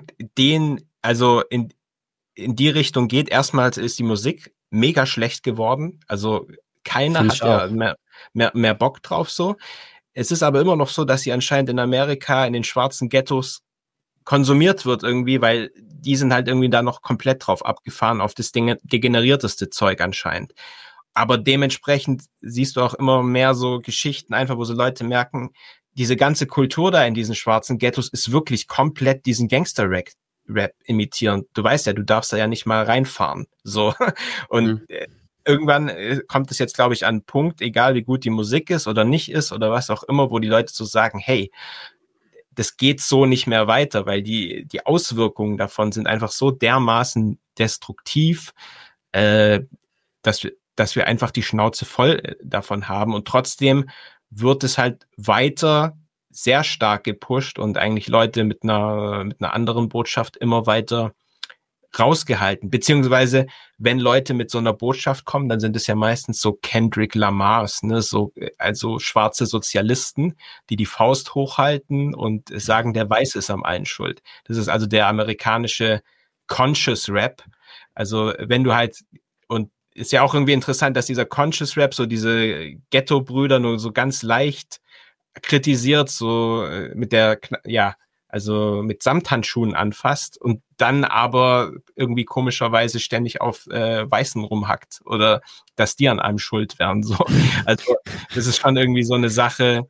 die Richtung geht. Erstmals ist die Musik mega schlecht geworden, also keiner hat ja mehr Bock drauf so. Es ist aber immer noch so, dass sie anscheinend in Amerika in den schwarzen Ghettos konsumiert wird irgendwie, weil die sind halt irgendwie da noch komplett drauf abgefahren, auf das degenerierteste Zeug anscheinend. Aber dementsprechend siehst du auch immer mehr so Geschichten einfach, wo so Leute merken, diese ganze Kultur da in diesen schwarzen Ghettos ist wirklich komplett diesen Gangster-Rap imitieren. Du weißt ja, du darfst da ja nicht mal reinfahren. So. Und irgendwann kommt es jetzt, glaube ich, an einen Punkt, egal wie gut die Musik ist oder nicht ist oder was auch immer, wo die Leute so sagen, hey, das geht so nicht mehr weiter, weil die Auswirkungen davon sind einfach so dermaßen destruktiv, dass wir einfach die Schnauze voll davon haben und trotzdem wird es halt weiter sehr stark gepusht und eigentlich Leute mit einer anderen Botschaft immer weiter rausgehalten. Beziehungsweise, wenn Leute mit so einer Botschaft kommen, dann sind es ja meistens so Kendrick Lamars, ne, also schwarze Sozialisten, die Faust hochhalten und sagen, der Weiße ist am allen schuld. Das ist also der amerikanische Conscious Rap. Also, wenn du halt, und ist ja auch irgendwie interessant, dass dieser Conscious Rap so diese Ghetto-Brüder nur so ganz leicht kritisiert, so mit mit Samthandschuhen anfasst und dann aber irgendwie komischerweise ständig auf Weißen rumhackt oder dass die an einem schuld wären. So. Also das ist schon irgendwie so eine Sache,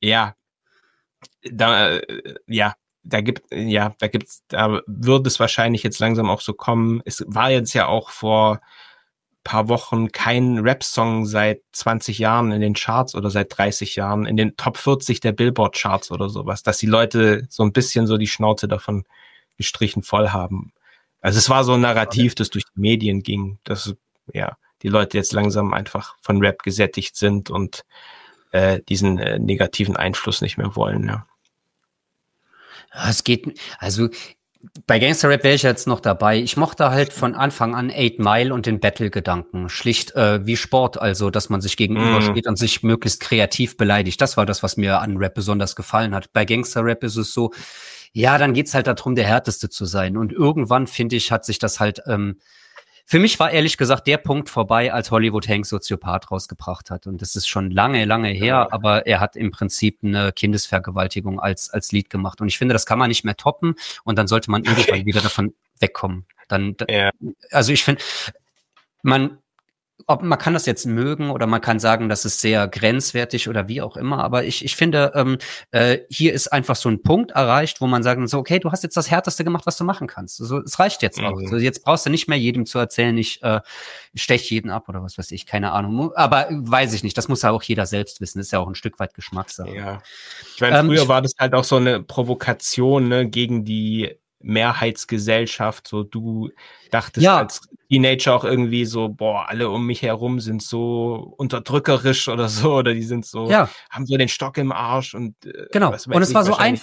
da wird es wahrscheinlich jetzt langsam auch so kommen. Es war jetzt ja auch vor paar Wochen kein Rap-Song seit 20 Jahren in den Charts oder seit 30 Jahren in den Top 40 der Billboard-Charts oder sowas, dass die Leute so ein bisschen so die Schnauze davon gestrichen voll haben. Also es war so ein Narrativ, das durch die Medien ging, dass die Leute jetzt langsam einfach von Rap gesättigt sind und diesen negativen Einfluss nicht mehr wollen. Ja. Es geht, also bei Gangster-Rap wäre ich jetzt noch dabei. Ich mochte halt von Anfang an 8 Mile und den Battle-Gedanken. Schlicht wie Sport, also dass man sich gegenübersteht und sich möglichst kreativ beleidigt. Das war das, was mir an Rap besonders gefallen hat. Bei Gangster-Rap ist es so, dann geht's halt darum, der Härteste zu sein. Und irgendwann, finde ich, hat sich das halt für mich war ehrlich gesagt der Punkt vorbei, als Hollywood Hank Soziopath rausgebracht hat. Und das ist schon lange, lange her, aber er hat im Prinzip eine Kindesvergewaltigung als Lied gemacht. Und ich finde, das kann man nicht mehr toppen und dann sollte man irgendwann wieder davon wegkommen. Also ich finde, man kann das jetzt mögen oder man kann sagen, das ist sehr grenzwertig oder wie auch immer, aber ich finde, hier ist einfach so ein Punkt erreicht, wo man sagen so, okay, du hast jetzt das Härteste gemacht, was du machen kannst. Also, es reicht jetzt auch. Also, jetzt brauchst du nicht mehr jedem zu erzählen, ich stech jeden ab oder was weiß ich, keine Ahnung. Aber weiß ich nicht, das muss ja auch jeder selbst wissen, das ist ja auch ein Stück weit Geschmackssache. Ja. Ich meine, früher war das halt auch so eine Provokation, ne, gegen die Mehrheitsgesellschaft, so du dachtest als Teenager auch irgendwie so, boah, alle um mich herum sind so unterdrückerisch oder so, oder die sind so, haben so den Stock im Arsch und genau, und es war so einfach.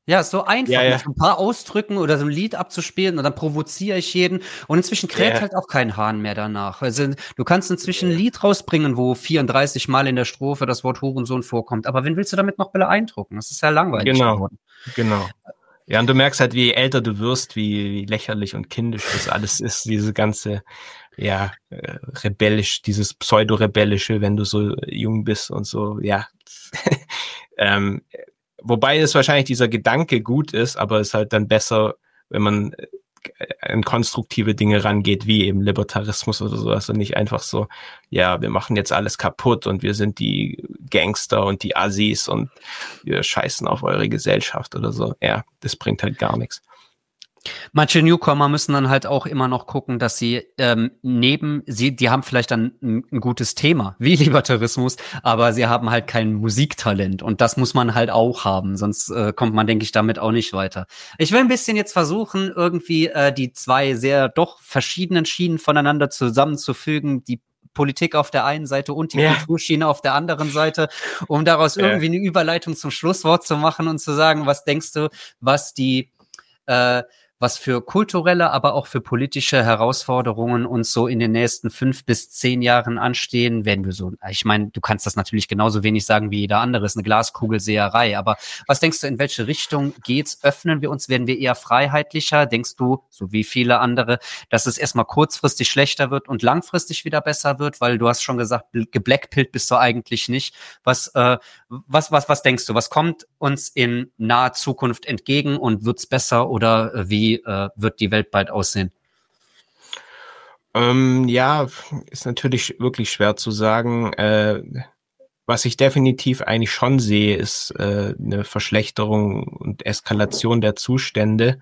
Ja, ist so Ja, einfach, mit ja, so ein paar Ausdrücken oder so ein Lied abzuspielen und dann provoziere ich jeden. Und inzwischen kräht ja, halt auch kein Hahn mehr danach. Also, du kannst inzwischen ein Lied rausbringen, wo 34 Mal in der Strophe das Wort Hurensohn vorkommt. Aber wen willst du damit noch beeindrucken? Das ist ja langweilig genau, geworden. genau. Ja, und du merkst halt, wie älter du wirst, wie lächerlich und kindisch das alles ist, diese ganze, ja, rebellisch, dieses pseudo-rebellische, wenn du so jung bist und so, ja. ähm, Wobei es wahrscheinlich dieser Gedanke gut ist, aber es ist halt dann besser, wenn man an konstruktive Dinge rangeht, wie eben Libertarismus oder sowas und nicht einfach so, ja, wir machen jetzt alles kaputt und wir sind die Gangster und die Assis und wir scheißen auf eure Gesellschaft oder so. Ja, das bringt halt gar nichts. Manche Newcomer müssen dann halt auch immer noch gucken, dass sie die haben vielleicht dann ein gutes Thema, wie Libertarismus, aber sie haben halt kein Musiktalent und das muss man halt auch haben, sonst kommt man, denke ich, damit auch nicht weiter. Ich will ein bisschen jetzt versuchen, irgendwie die zwei sehr doch verschiedenen Schienen voneinander zusammenzufügen, die Politik auf der einen Seite und die Ja, Kulturschiene auf der anderen Seite, um daraus ja. irgendwie eine Überleitung zum Schlusswort zu machen und zu sagen, was denkst du, was die was für kulturelle, aber auch für politische Herausforderungen uns so in den nächsten 5 bis 10 Jahren anstehen, wenn wir so, ich meine, du kannst das natürlich genauso wenig sagen wie jeder andere, ist eine Glaskugelseherei, aber was denkst du, in welche Richtung geht's? Öffnen wir uns? Werden wir eher freiheitlicher? Denkst du, so wie viele andere, dass es erstmal kurzfristig schlechter wird und langfristig wieder besser wird? Weil du hast schon gesagt, geblackpillt bist du eigentlich nicht. Was denkst du? Was kommt uns in naher Zukunft entgegen und wird's besser oder wie wird die Welt bald aussehen? Ja, ist natürlich wirklich schwer zu sagen. Was ich definitiv eigentlich schon sehe, ist eine Verschlechterung und Eskalation der Zustände.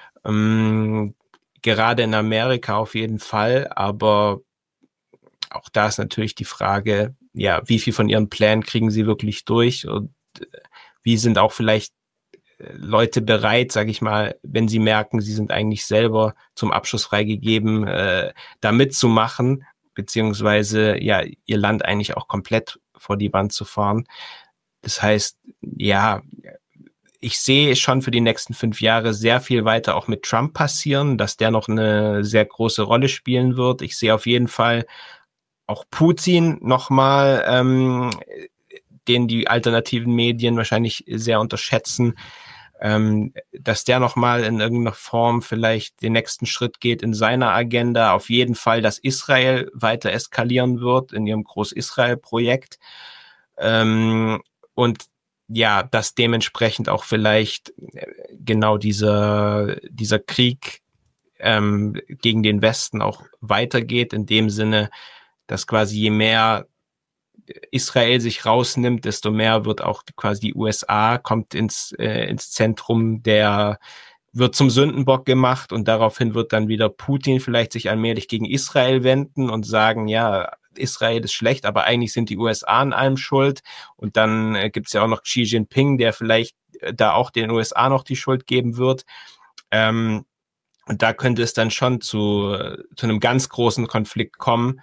Gerade in Amerika auf jeden Fall, aber auch da ist natürlich die Frage, ja, wie viel von ihren Plänen kriegen sie wirklich durch und wie sind auch vielleicht Leute bereit, sage ich mal, wenn sie merken, sie sind eigentlich selber zum Abschluss freigegeben, da mitzumachen, beziehungsweise ja ihr Land eigentlich auch komplett vor die Wand zu fahren. Das heißt, ja, ich sehe schon für die nächsten 5 Jahre sehr viel weiter auch mit Trump passieren, dass der noch eine sehr große Rolle spielen wird. Ich sehe auf jeden Fall auch Putin nochmal, den die alternativen Medien wahrscheinlich sehr unterschätzen, dass der nochmal in irgendeiner Form vielleicht den nächsten Schritt geht in seiner Agenda. Auf jeden Fall, dass Israel weiter eskalieren wird in ihrem Groß-Israel-Projekt. Und ja, dass dementsprechend auch vielleicht genau dieser Krieg gegen den Westen auch weitergeht, in dem Sinne, dass quasi je mehr Israel sich rausnimmt, desto mehr wird auch quasi die USA kommt ins Zentrum, wird zum Sündenbock gemacht und daraufhin wird dann wieder Putin vielleicht sich allmählich gegen Israel wenden und sagen, ja, Israel ist schlecht, aber eigentlich sind die USA an allem schuld. Und dann gibt's ja auch noch Xi Jinping, der vielleicht da auch den USA noch die Schuld geben wird. Und da könnte es dann schon zu einem ganz großen Konflikt kommen,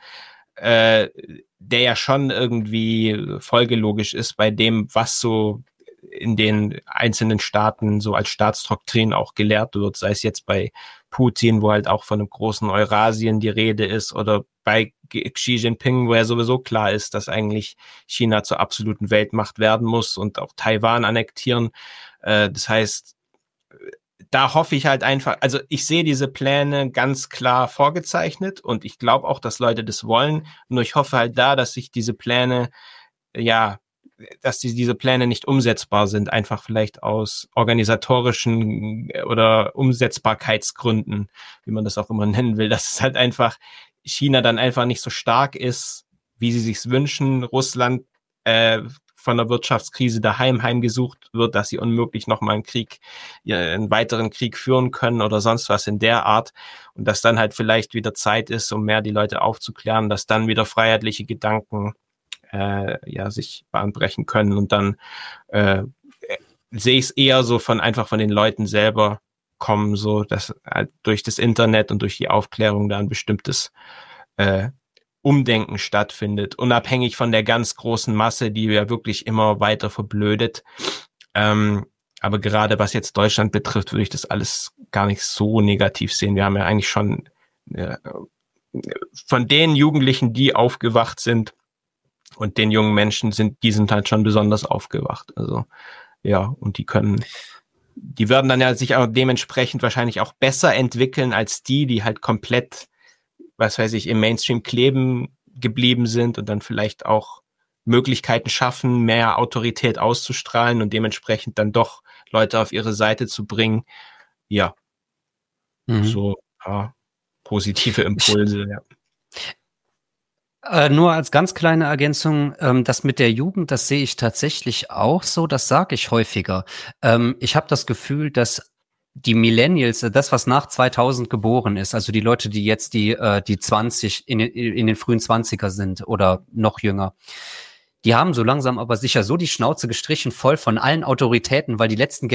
der ja schon irgendwie folgelogisch ist bei dem, was so in den einzelnen Staaten so als Staatsdoktrin auch gelehrt wird, sei es jetzt bei Putin, wo halt auch von einem großen Eurasien die Rede ist, oder bei Xi Jinping, wo ja sowieso klar ist, dass eigentlich China zur absoluten Weltmacht werden muss und auch Taiwan annektieren. Das heißt, da hoffe ich halt einfach, also ich sehe diese Pläne ganz klar vorgezeichnet und ich glaube auch, dass Leute das wollen. Nur ich hoffe halt da, dass sich diese Pläne, ja, dass diese Pläne nicht umsetzbar sind, einfach vielleicht aus organisatorischen oder Umsetzbarkeitsgründen, wie man das auch immer nennen will, dass es halt einfach China dann einfach nicht so stark ist, wie sie sich's wünschen, Russland von der Wirtschaftskrise daheim heimgesucht wird, dass sie unmöglich nochmal einen weiteren Krieg führen können oder sonst was in der Art und dass dann halt vielleicht wieder Zeit ist, um mehr die Leute aufzuklären, dass dann wieder freiheitliche Gedanken sich bahnbrechen können und dann sehe ich es eher so einfach von den Leuten selber kommen, so dass halt durch das Internet und durch die Aufklärung da ein bestimmtes Umdenken stattfindet, unabhängig von der ganz großen Masse, die ja wirklich immer weiter verblödet. Aber Aber gerade was jetzt Deutschland betrifft, würde ich das alles gar nicht so negativ sehen. Wir haben ja eigentlich schon von den Jugendlichen, die aufgewacht sind und den jungen Menschen die sind halt schon besonders aufgewacht. Also ja, und die werden dann ja sich auch dementsprechend wahrscheinlich auch besser entwickeln als die halt komplett, was weiß ich, im Mainstream kleben geblieben sind und dann vielleicht auch Möglichkeiten schaffen, mehr Autorität auszustrahlen und dementsprechend dann doch Leute auf ihre Seite zu bringen. Ja, so positive Impulse, ja. Nur als ganz kleine Ergänzung, das mit der Jugend, das sehe ich tatsächlich auch so, das sage ich häufiger. Ich habe das Gefühl, dass die Millennials, das, was nach 2000 geboren ist, also die Leute, die jetzt die 20 in den frühen 20er sind oder noch jünger, die haben so langsam aber sicher so die Schnauze gestrichen voll von allen Autoritäten, weil die letzten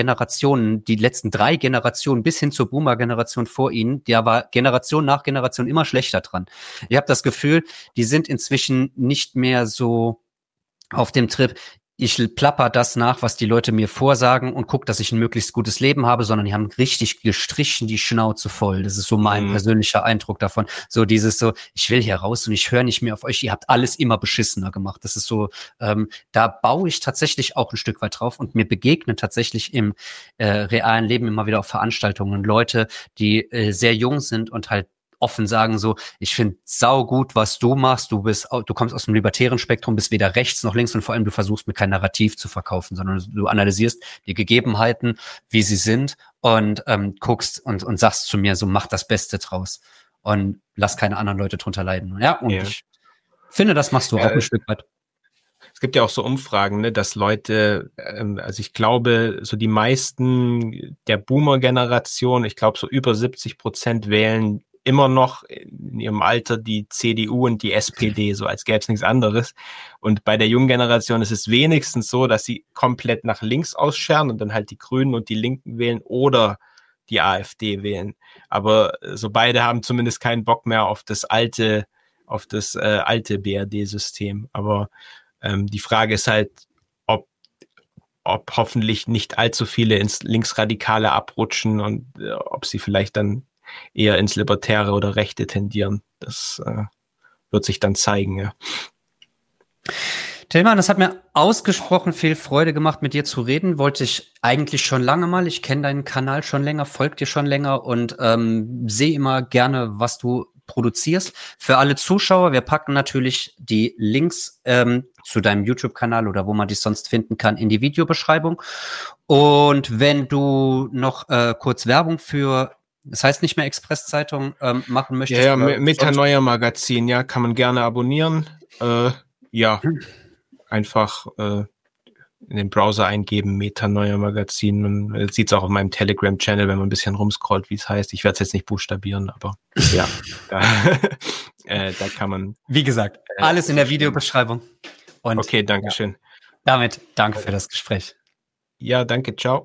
3 Generationen bis hin zur Boomer-Generation vor ihnen, der war Generation nach Generation immer schlechter dran. Ich habe das Gefühl, die sind inzwischen nicht mehr so auf dem Trip, ich plapper das nach, was die Leute mir vorsagen und gucke, dass ich ein möglichst gutes Leben habe, sondern die haben richtig gestrichen die Schnauze voll. Das ist so mein persönlicher Eindruck davon. So dieses so, ich will hier raus und ich höre nicht mehr auf euch, ihr habt alles immer beschissener gemacht. Das ist so, da baue ich tatsächlich auch ein Stück weit drauf und mir begegnen tatsächlich im realen Leben immer wieder auf Veranstaltungen Leute, die sehr jung sind und halt offen sagen so, ich finde sau gut, was du machst, du kommst aus dem libertären Spektrum, bist weder rechts noch links und vor allem du versuchst mir kein Narrativ zu verkaufen, sondern du analysierst die Gegebenheiten, wie sie sind und guckst und sagst zu mir so, mach das Beste draus und lass keine anderen Leute drunter leiden. Ja, und ich finde, das machst du auch ein Stück weit. Es gibt ja auch so Umfragen, ne, dass Leute, also ich glaube, so die meisten der Boomer-Generation, ich glaube so über 70% wählen immer noch in ihrem Alter die CDU und die SPD, so als gäbe es nichts anderes. Und bei der jungen Generation ist es wenigstens so, dass sie komplett nach links ausscheren und dann halt die Grünen und die Linken wählen oder die AfD wählen. Aber so beide haben zumindest keinen Bock mehr auf das alte BRD-System. Aber die Frage ist halt, ob hoffentlich nicht allzu viele ins Linksradikale abrutschen und ob sie vielleicht dann eher ins Libertäre oder Rechte tendieren. Das wird sich dann zeigen, ja. Tillmann, das hat mir ausgesprochen viel Freude gemacht, mit dir zu reden. Wollte ich eigentlich schon lange mal. Ich kenne deinen Kanal schon länger, folge dir schon länger und sehe immer gerne, was du produzierst. Für alle Zuschauer, wir packen natürlich die Links zu deinem YouTube-Kanal oder wo man die sonst finden kann, in die Videobeschreibung. Und wenn du noch kurz Werbung für, das heißt nicht mehr Express-Zeitung, machen möchtest. Ja, Metanoia Magazin, ja, kann man gerne abonnieren. Einfach in den Browser eingeben, Metanoia Magazin. Man sieht es auch auf meinem Telegram-Channel, wenn man ein bisschen rumscrollt, wie es heißt. Ich werde es jetzt nicht buchstabieren, aber ja, da kann man. Wie gesagt, alles in der Videobeschreibung. Und okay, Dankeschön. Ja, damit danke für das Gespräch. Ja, danke, ciao.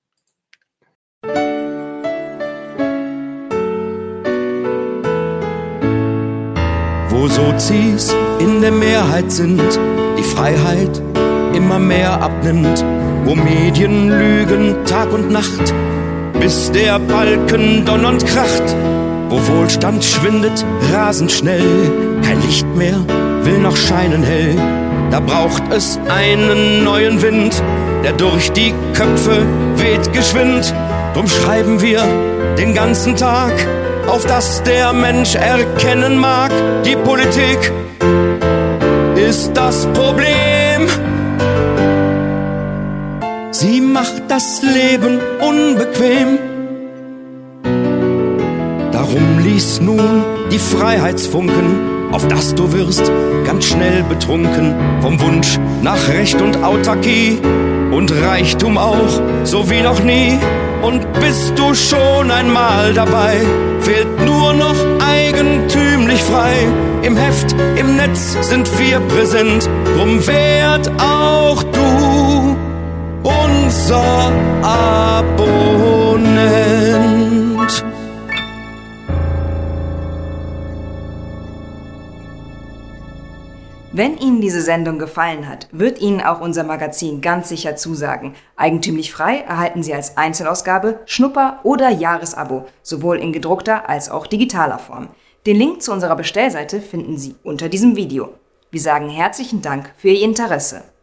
Wo Sozis in der Mehrheit sind, die Freiheit immer mehr abnimmt, wo Medien lügen Tag und Nacht, bis der Balken donnernd kracht, wo Wohlstand schwindet rasend schnell, kein Licht mehr will noch scheinen hell, da braucht es einen neuen Wind, der durch die Köpfe weht geschwind, drum schreiben wir den ganzen Tag, auf das der Mensch erkennen mag, die Politik ist das Problem. Sie macht das Leben unbequem. Darum lies nun die Freiheitsfunken, auf das du wirst ganz schnell betrunken vom Wunsch nach Recht und Autarkie und Reichtum auch, so wie noch nie. Und bist du schon einmal dabei, fehlt nur noch eigentümlich frei. Im Heft, im Netz sind wir präsent, drum werd auch du unser Abonnent. Wenn Ihnen diese Sendung gefallen hat, wird Ihnen auch unser Magazin ganz sicher zusagen. Eigentümlich frei erhalten Sie als Einzelausgabe, Schnupper- oder Jahresabo, sowohl in gedruckter als auch digitaler Form. Den Link zu unserer Bestellseite finden Sie unter diesem Video. Wir sagen herzlichen Dank für Ihr Interesse.